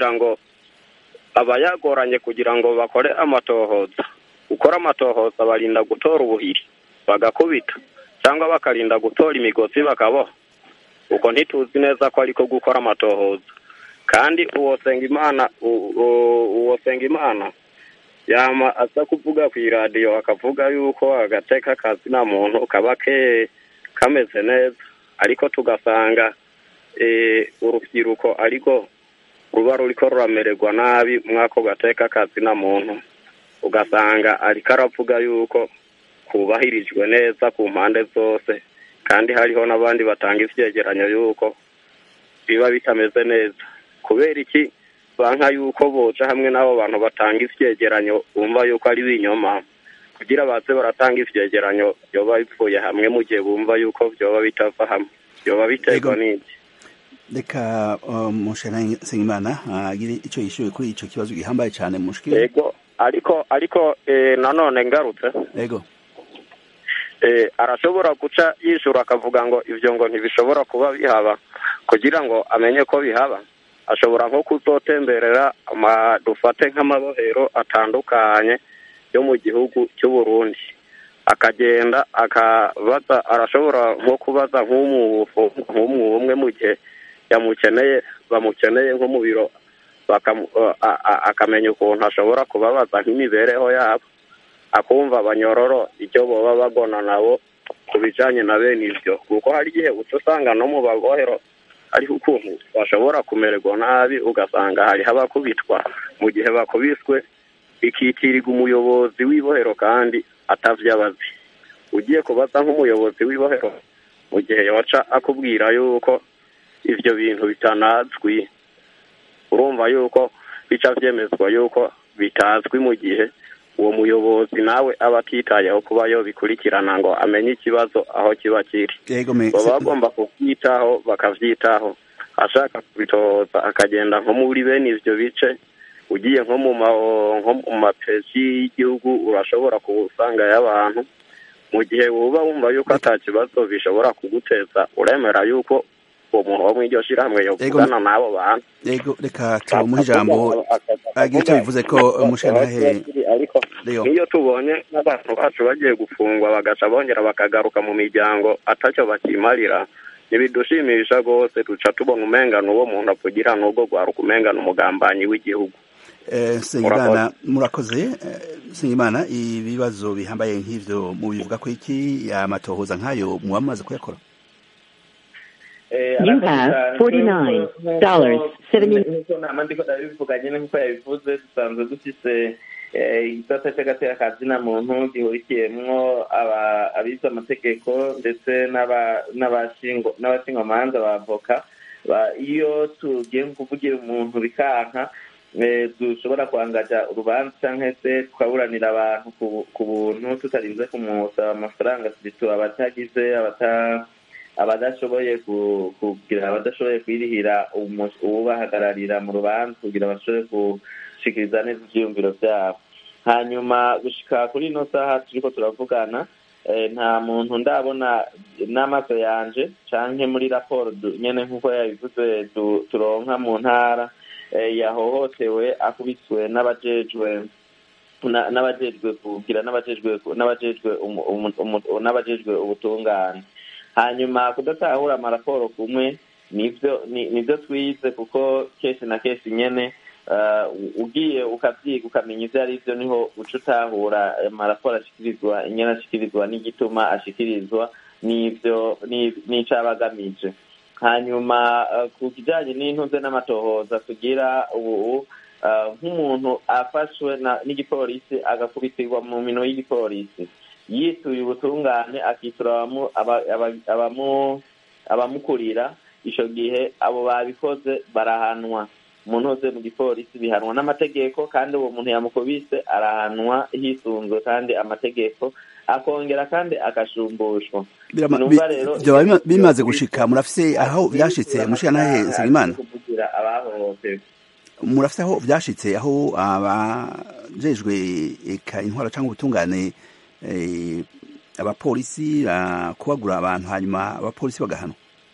kugira ngo bakore amatohoza. Ukora amatohoza barinda gutora ubuhiri bagakubita cyangwa bakarinda gutora imigozi bakaboha. Uko ntituzi neza ko ariko gukora amatohoza. Kandi uwo senga imana yama aza kuvuga ku radio akavuga yuko agateka kazina muntu kaba kameze neza ariko tugasanga urubyiruko ariko ruba ruriko ruramererwa nabi mwako gateka kazina muntu ugasanga ariko aravuga yuko kubahirijwe neza ku mpande zose kandi hariho n'abandi batanga ivyegeranyo yuko biba bitameze neza. Kubera iki banka yuko boca hamwe n'abo bantu batanga ivyegeranyo bumva yuko ari binyoma kugira baze baratanga ivyegeranyo byoba bipfuye hamwe mu gihe bumva yuko byoba bitava hamwe byoba biterwa n'iki? Reka Mushana Sengimana agire ico yishuye kuri ico kibazo gihambaye cyane mushiki. Yego ariko nanone ngarutse. Yego. Arashobora guca yishura akavuga ngo ivyo ngo ntibishobora kuba bihaba kugira ngo amenye ko bihaba. ashobora nko kuzotemberera dufate nk'amabohero atandukanye yo mu gihugu cy'u Burundi, akagenda akabaza, arashobora nko kubaza nk'umwe mu gihe bamukeneye nko mu biro, akamenya ukuntu ashobora kubabaza nk'imibereho yabo, akumva abanyororo icyo boba bagona nabo ku bijanye na bene ivyo, kuko hari igihe usanga no mu babohero hariho ukuntu bashobora kumererwa nabi, ugasanga hariho abakubitwa, mu gihe bakubiswe bikitirirwa umuyobozi w'ibohero kandi atavyabazi. Ugiye kubaza nk'umuyobozi w'ibohero mu gihe yoca akubwira yuko ivyo bintu bitanazwi, urumva yuko bica vyemezwa yuko bitazwi, mu gihe uwo muyobozi nawe aba atitayeho kuba yobikurikirana ngo amenye ikibazo aho kiba kiri. Baba bagomba kuvyitaho, bakavyitaho, ashaka kubitoza akagenda nko muri bene ivyo bice. Ugiye nko mu mapesi y'igihugu urashobora kuwusanga y'abantu, mu gihe wuba wumva yuko ata kibazo bishobora kuguteza, uremera yuko uwo muntu wo mw'iryo shirahamwe yovugana n'abo bantu. Yego, reka tumuhe ijambo agira icyo bivuze ko umushantahe. Ariko niyo tubonye n'abantu bacu bagiye gufungwa bagaca bongera bakagaruka mu miryango atacyo bakimarira, ntibidushimisha rwose, duca tubona umengano uwo muntu avugira n'ubwo rwaruka umengano umugambanyi w'igihugu. Sengimana, murakoze. Sengimana, ibibazo bihambaye nk'ivyo mubivuga ko iki, amatohoza nk'ayo muba mumaze kuyakora? You have $49.70. Ndiko ndabivuganye nk'uko yabivuze, dusanzwe dufise igisata cy'agateka ka zina muntu gihurikiyemwo abize amategeko ndetse n'abashingwamanza b'avoka. Iyo tugiye kuvugira umuntu bikanka, dushobora kwangaja urubanza canke se tukaburanira abantu ku buntu tutarinze kumusaba amafaranga, tubitura abatagize abadashoboye kugira abadashoboye kwirihira ubahagararira mu rubanza kugira bashobore gushikiriza neza ivyiyumviro vyabo. Hanyuma gushika kuri ino saha turiko turavugana, nta muntu ndabona n'amaso yanje canke muri raporo nyene nk'uko yabivuze turonka mu ntara yahohotewe akubiswe n'abajejwe kugira n'abajejwe ubutungane. Hanyuma kudatahura amaraporo kumwe nivyo twize, kuko kesi na kesi nyene ugiye ukavyiga ukamenya ivyo ari vyo, niho uca utahura amaraporo ashikirizwa ingene ashikirizwa n'igituma ashikirizwa n'ico aba agamije. Hanyuma ku kijanye n'intuze n'amatohoza tugira ubu, nk'umuntu afashwe n'igipolisi agakubitirwa mu mino y'igipolisi, yituye ubutungane akitura abamukurira, ico gihe abo babikoze barahanwa. Umuntu wese mu gipolisi bihanwa n'amategeko, kandi uwo muntu yamukubise arahanwa hisunzwe kandi amategeko, akongera kandi akashumbushwa. Bimaze gushika, murafise aho vyashitse mushikanahe Nsengimana? Murafise aho vyashitse, aho abajejwe eka intwaro cyangwa ubutungane abapolisi kubagura abantu hanyuma abapolisi bagahanwa?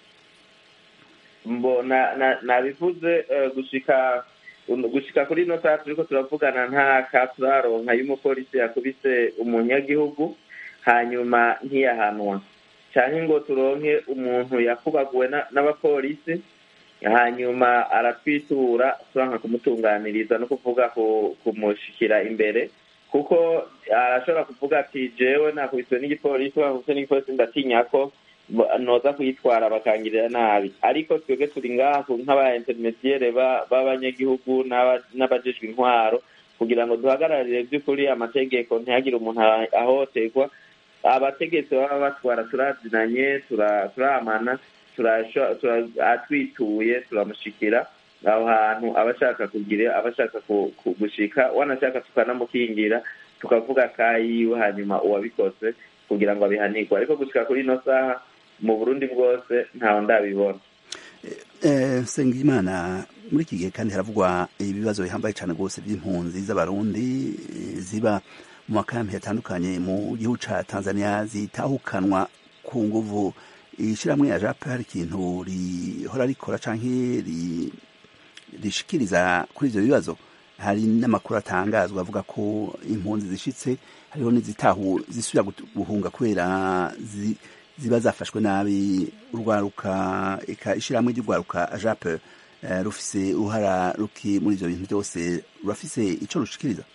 Nabivuze gushika kuri ino saha turiko turavugana, nta katuraronka y'umupolisi yakubise umunyagihugu hanyuma ntiyahanwa, canke ngo turonke umuntu yakubaguwe n'abapolisi hanyuma aratwitura turanka kumutunganiriza no kuvuga kumushikira imbere, kuko arashobora kuvuga ati jewe nakubiswe n'igipolisi, bakubise n'igipolisi ndatinya ko noza kwitwara bakangirira nabi. Ariko twebwe turi ngaha nk'aba intermediaire b'abanyagihugu n'abajejwe intwaro, kugira ngo duhagararire by'ukuri amategeko, ntihagire umuntu ahohoterwa. Abategetsi baba batwara turazinanye, turamana, atwituye turamushikira aho hantu abashaka gushika, wanashaka tukanamukingira tukavuga kayiwe, hanyuma uwabikoze kugira ngo abihanirwe. Ariko gushika kuri ino saha mu Burundi bwose ntaho ndabibona. Sengimana, muri iki gihe kandi haravugwa ibibazo bihambaye cyane rwose by'impunzi z'abarundi ziba mu makambi atandukanye mu gihugu ca Tanzania, zitahukanwa ku nguvu. Ishirahamwe ya JAP hari ikintu rihora rikora canke rishikiriza kuri ivyo bibazo. Hari n'amakuru atangazwa avuga ko impunzi zishitse hariho zisubira guhunga kubera ziba zafashwe nabi. Urwaruka ishirahamwe ry'urwaruka AJAP rufise uruhara ruki muri ivyo bintu byose, rurafise ico rushikiriza?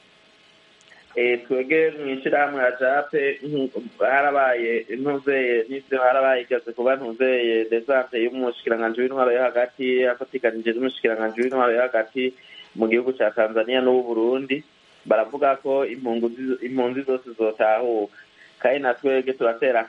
Twebwe mw'ishirahamwe AJAP harabaye ntuzeye n'ivyo harabaye igaze kuba ntuzeye desante y'umushikiranganji w'intwaro yo hagati afatikanije n'umushikiranganji w'intwaro yo hagati mu gihugu ca Tanzania n'u Burundi, baravuga ko impunzi zose zotahuka, kandi natwebwe turatera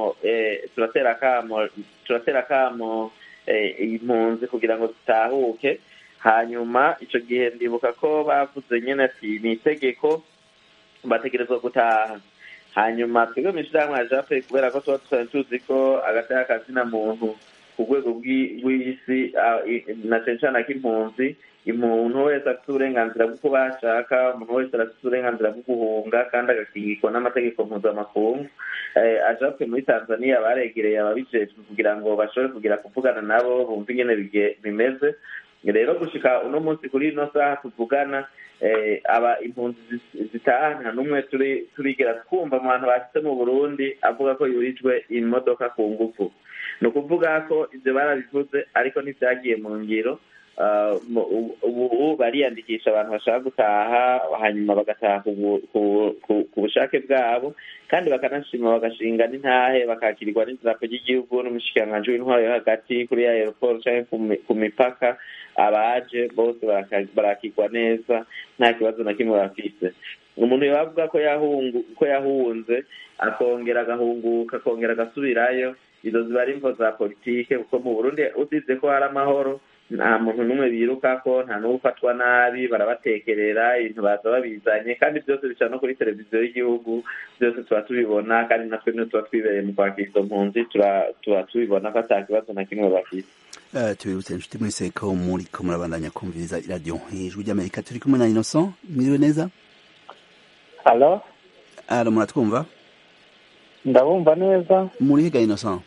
kamo impunzi kugira ngo zitahuke. Hanyuma ico gihe ndibuka ko bavuze nyene ati ni itegeko bategerezwa gutaha. Hanyuma twebwe mw'ishirahamwe AJAP kubera ko tuba dusanzwe tuzi ko agateka kazina muntu ku rwego rw'isi na cane cane k'impunzi, umuntu wese afite uburenganzira bwo kuba ashaka, umuntu wese afite uburenganzira bwo guhunga kandi agakingirwa n'amategeko mpuzamakungu. AJAP muri Tanzania baregereye ababijejwe kugira ngo bashobore kugira kuvugana nabo bumve ingene bimeze. Rero gushika uno munsi kuri ino saha tuvugana, aba impunzi zitaha nta n'umwe turigera twumva mu bantu bashitse mu Burundi avuga ko yurijwe imodoka ku ngufu. Ni ukuvuga ko ivyo barabivuze ariko ntivyagiye mu ngiro. Ubu bariyandikisha abantu bashaka gutaha, hanyuma bagataha ku bushake bwabo, kandi bakanashima bagashinga n'intahe bakakirirwa n'idarapo ry'igihugu n'umushikiranganji w'intwaro yo hagati kuri aeroport canke ku mipaka. Abaje bose barakirwa neza nta kibazo na kimwe bafise. Umuntu yavuga ko yahunze akongera agahunguka akongera agasubirayo, izo ziba ari imvo za politike, kuko mu Burundi uzize ko hari amahoro nta muntu n'umwe birukako, nta n'ufatwa nabi, barabatekerera ibintu baza babizanye, kandi byose bica no kuri televiziyo y'igihugu, byose tuba tubibona, kandi natwe niyo tuba twibereye mu kwakira izo mpunzi tuba tubibona ko ata kibazo na kimwe bafite. Tubibutse inshuti mwese ko muriko murabandanya kumviriza iradiyo Ijwi ry'Amerika. Turi kumwe na Innocent. Mwiriwe neza? Halo, muratwumva? ndabumva neza. Murihiga Innocent?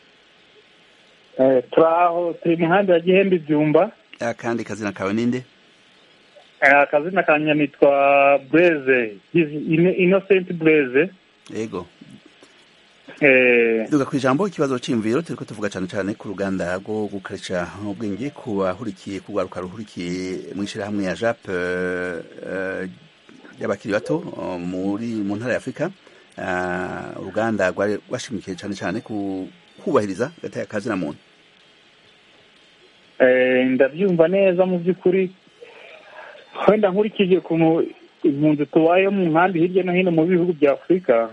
Turaho, turi mihanda ya Gihembe Byumba. Kandi kazina kawe ninde? Akazina kanya nitwa Blaise, Innocent Blaise. Yego. Duga kwijambo ikibazo c'imviro turiko tuvuga cyane ku ruganda rwo gukarisha ubwenge kubahurikiye kugaruka ruhurikiye mw'ishirahamwe ya AJAP y'abakiri bato mu ntara ya Afrika. Uruganda rwashimikiye cyane ku kubahiriza gataya kazina muntu. Ndabyumva neza mu by'ukuri, wenda nkurikije ku impunzi tubaye mu nkambi hirya no hino mu bihugu bya Afrika.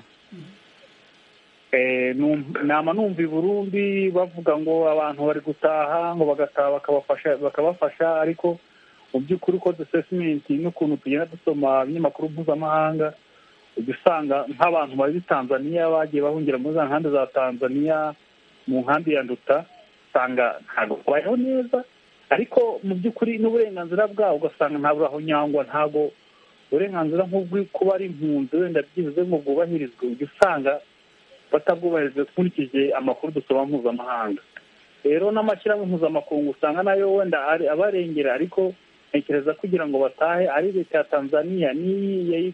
Nama numva i Burundi bavuga ngo abantu bari gutaha, ngo bagataha bakabafasha, ariko mu by'ukuri ko assessment n'ukuntu tugenda dusoma ibinyamakuru mpuzamahanga, usanga nk'abantu bari Tanzania bagiye bahungira muri za nkambi za Tanzania, mu nkambi ya Nduta, usanga ntabwo bayeho neza, ariko mu by'ukuri n'uburenganzira bwabo ugasanga ntabwo ahonyangwa, ntabwo uburenganzira nk'ubwo kuba ari impunzi wenda byivuze ngo bwubahirizwe, usanga batabwubahiriza dukurikije amakuru dusoma mpuzamahanga. Rero n'amashyirahamwe mpuzamakungu usanga nayo wenda abarengera, ariko ntekereza kugira ngo batahe ari leta ya Tanzania n'iyi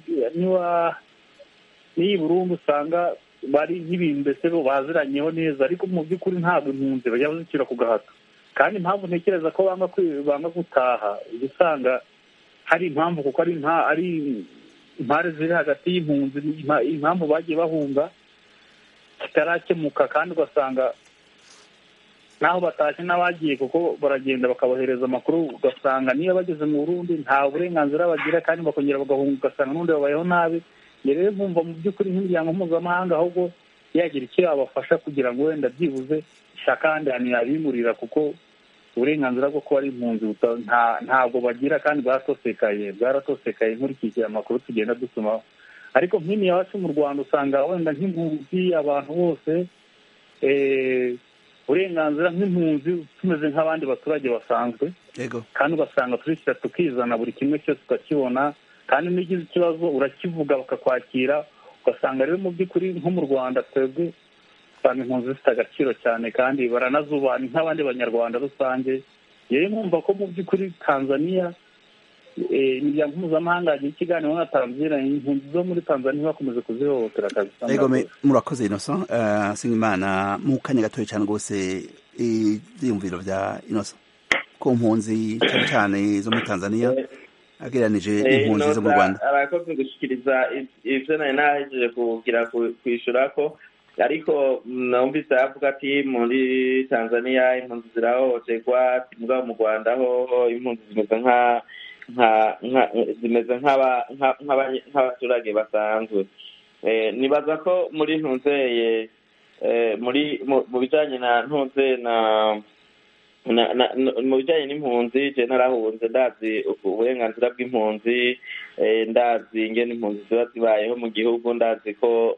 Burundi usanga bari nk'ibintu mbese bo baziranyeho neza, ariko mu by'ukuri ntabwo impunzi bajya bazishyira ku gahato. Kandi impamvu ntekereza ko banga gutaha, usanga hari impamvu, kuko ari impare ziri hagati y'impunzi, impamvu bagiye bahunga kitarakemuka, kandi ugasanga naho batashye n'abagiye, kuko baragenda bakabohereza amakuru, ugasanga niyo bageze mu Burundi nta burenganzira bagira, kandi bakongera bagahunga, ugasanga n'undi babayeho nabi. Rero nkumva mu by'ukuri nk'imiryango mpuzamahanga ahubwo yagira icyo yabafasha kugira ngo wenda byibuze kandi yabimurira, kuko uburenganzira bwo kuba ari impunzi ntabwo bagira, kandi bwaratosekaye nkurikije amakuru tugenda dusoma. Ariko nk'ini yacu mu Rwanda usanga wenda nk'impunzi abantu bose uburenganzira nk'impunzi tumeze nk'abandi baturage basanzwe, kandi ugasanga turishyira tukizana buri kimwe cyose tukakibona, kandi n'igize ikibazo urakivuga bakakwakira. Ugasanga rero mu by'ukuri nko mu Rwanda twebwe usanga impunzi zifite agaciro cyane, kandi baranazubaha nk'abandi banyarwanda rusange, yewe nkumva ko mu by'ukuri Tanzania imiryango mpuzamahanga yagira ikiganiro na Tanzania, impunzi zo muri Tanzania bakomeje kuzihohotera kabisa. Yego murakoze Innocent Singimana, mu kanya gatoya cyane rwose ivyiyumviro vya Innocent ku mpunzi cyane cyane zo muri Tanzania agereranije impunzi zo mu Rwanda. Arakoze gushikiriza ivyo nari nahejeje kugira kwishura ko, ariko numvise avuga ati muri Tanzania impunzi zirahohoterwa, mugabo mu Rwanda ho impunzi zimeze nk'abaturage basanzwe. Nibaza ko muri ntunzeye mu bijanye na ntunze mu bijanye n'impunzi je narahunze, ndazi uburenganzira bw'impunzi, ndazi ingene impunzi ziba zibayeho mu gihugu, ndazi ko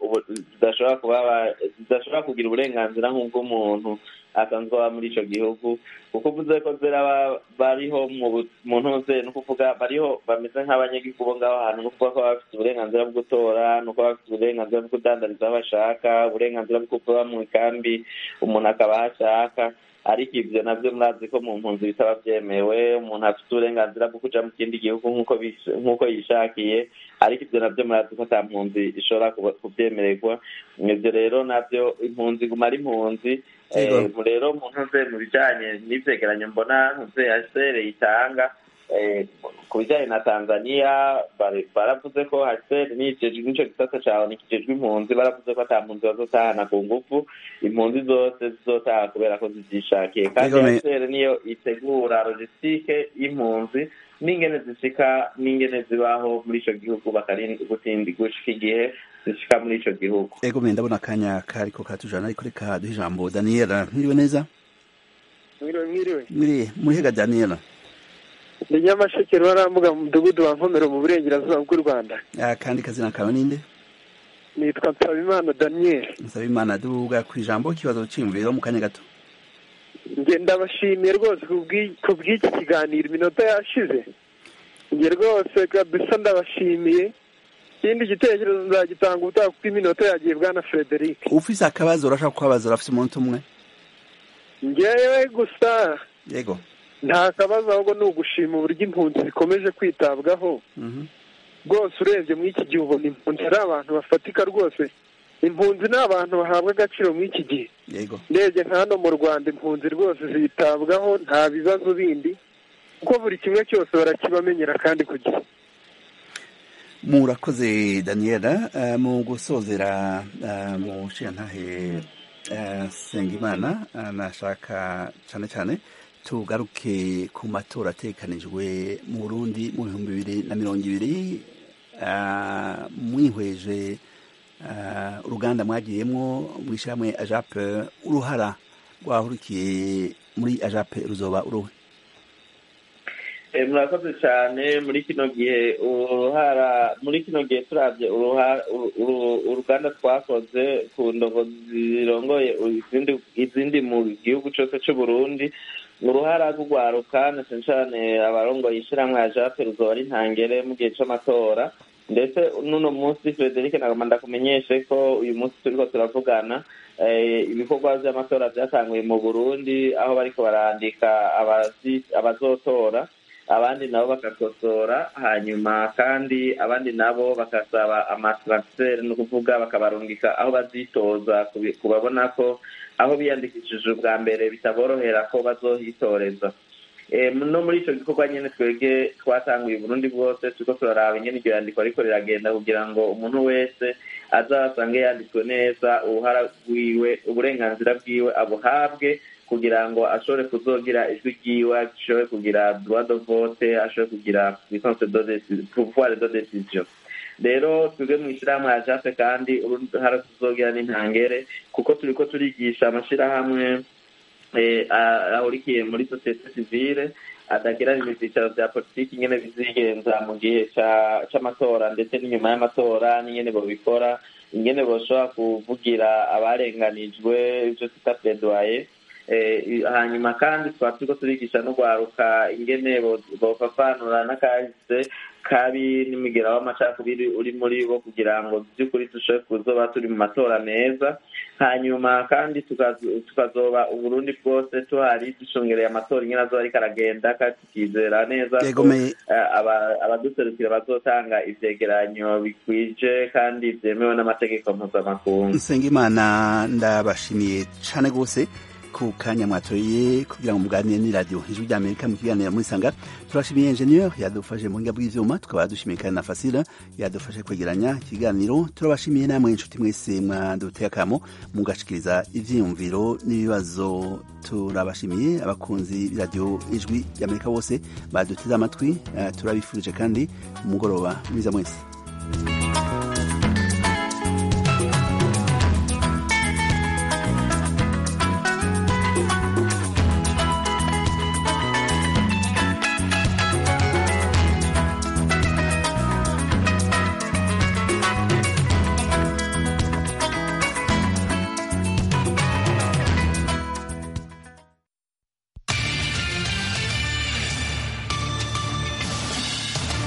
zidashobora kugira uburenganzira nk'ubw'umuntu asanzwe aba muri ico gihugu, kuko uvuze ko zera bariho mu ntuze, no kuvuga bariho bameze nk'abanyagihugu bo ngaho hantu, no kuvuga ko bafite uburenganzira bwo gutora, no kuba bafite uburenganzira bwo kudandariza aho bashaka, uburenganzira bwo kuba mu ikambi umuntu akaba aho ashaka. Ariko ivyo navyo murazi ko mu mpunzi bitaba vyemewe, umuntu afite uburenganzira bwo kuja mu kindi gihugu nk'uko yishakiye, ariko ivyo navyo murazi ko ata mpunzi ishobora kuvyemererwa. Ivyo rero navyo impunzi guma ari impunzi. Rero mu ntuze mu bijanye n'ivyegeranyo mbona ntuze HCR itanga ku bijanye na Tanzania, baravuze ko HCR nico gisata cawe nikijejwe impunzi, baravuze ko ata mpunzi bazotahana ku ngufu, impunzi zose zizotaha kubera ko zivyishakiye, kandi HCR niyo itegura logistique y'impunzi n'ingene zishika n'ingene zibaho muri ico gihugu bakari gushika igihe zishika muri ico gihugu. Ego ndabona akanya kariko katujana, ariko reka duhe ijambo Daniela. Mwiriwe neza? Mwiriwe muri hega Daniela? Ni Nyamasheke Ruramuga mu mudugudu wa Nkomero mu burengerazuba bw'u Rwanda. Kandi kazina kawe ninde? Nitwa Nsabimana Daniel. Nsabimana, duga ku ijambo kibazo cy'imviro mu kanya gato. Nge ndabashimiye rwose ku bw'iki kiganiro iminota yashize. Nge rwose kabisa ndabashimiye. Ikindi gitekerezo nzagitanga ubutaha kuko iminota yagiye bwana Frederic. Ufise akabazo urashaka kubaza, urafise umuntu umwe? Ngewe gusa. Yego. Nta kabazo, ahubwo ni ugushima uburyo impunzi zikomeje kwitabwaho. Rwose urebye muri iki gihe ubona impunzi ari abantu bafatika rwose. Impunzi ni abantu bahabwa agaciro muri iki gihe. Ndebye nka hano mu Rwanda impunzi rwose zitabwaho, nta bibazo bindi, kuko buri kimwe cyose barakibamenyera kandi ku gihe. Murakoze Daniela. Mu gusozera mu nshingantahe Sengimana, nashaka cyane cyane tugaruke ku matora atekanijwe mu Burundi mu 2020. Mwihweje uruganda mwagiyemwo mwishamwe AJAP, uruhara rwahurikiye muri AJAP ruzoba uruhe? Murakoze cyane. Muri kino gihe turavye uruganda twakoze ku ndongo zirongoye izindi mu gihugu cyose cy'u Burundi, uruhara rw'ugwaruka na cyane abarongoye ishiramwe AJAP ruzoba ari ntangere mu gihe c'amatora. Ndetse nuno munsi Frederic nagomba ndakumenyeshe ko uyu munsi turiko turavugana ibikorwa vy'amatora vyatanguye mu Burundi, aho bariko barandika abazotora, abandi nabo bakakosora, hanyuma kandi abandi nabo bakasaba amatransfer, no kuvuga bakabarungika aho bazitoza, kubabona ko aho biyandikishije ubwa mbere bitaborohera ko bazohitoreza. No muri ico gikorwa nyene twege twatanguye Burundi bwose, turiko turaraba ingene iryo yandikwa ariko riragenda, kugira ngo umuntu wese azasange yanditswe neza, uruhara rwiwe, uburenganzira bwiwe abuhabwe, kugira ngo ashobore kuzogira ijwi ryiwe, ashobore kugira droit de vote, ashobore kugira pouvoir de décision. Rero twebwe mw'ishirahamwe AJAP kandi uruhara tuzogira n'intangere, kuko turiko turigisha amashirahamwe ahurikiye muri societe civile adagira ivyicaro vya politiki ingene bizigenza mu gihe c'amatora, ndetse n'inyuma y'amatora n'ingene bobikora, ingene boshobora kuvugira abarenganijwe, ivyo twita plaidoyer. hanyuma kandi twaba turiko turigisha n'urwaruka ingene bofafanura n'akahise kabi n'imigera w'amacakubiri uri muri bo kugira ngo by'ukuri dushobore kuzoba turi mu matora meza. Hanyuma kandi tukazoba uburundi bwose tuhari dushungereye amatora ingene azoba ariko aragenda kandi tukizera neza ko abaduserukira bazotanga ivyegeranyo bikwije kandi vyemewe n'amategeko mpuzamakungu. Nsengimana ndabashimiye cane gose ku kanya mwatoye kugira ngo muganire n'iradiyo Ijwi ry'Amerika mu kiganiro muri Sanga. Turashimiye engineer yadufashe mu buhinga bw'ivyuma, tukaba dushimiye kandi na Fasila yadufashe kwegeranya ikiganiro. Turabashimiye namwe inshuti mwese mwaduteye akamo mugashikiriza ivyiyumviro n'ibibazo. Turabashimiye abakunzi b'iradiyo Ijwi ry'Amerika bose baduteze amatwi. Turabifurije kandi umugoroba mwiza mwese.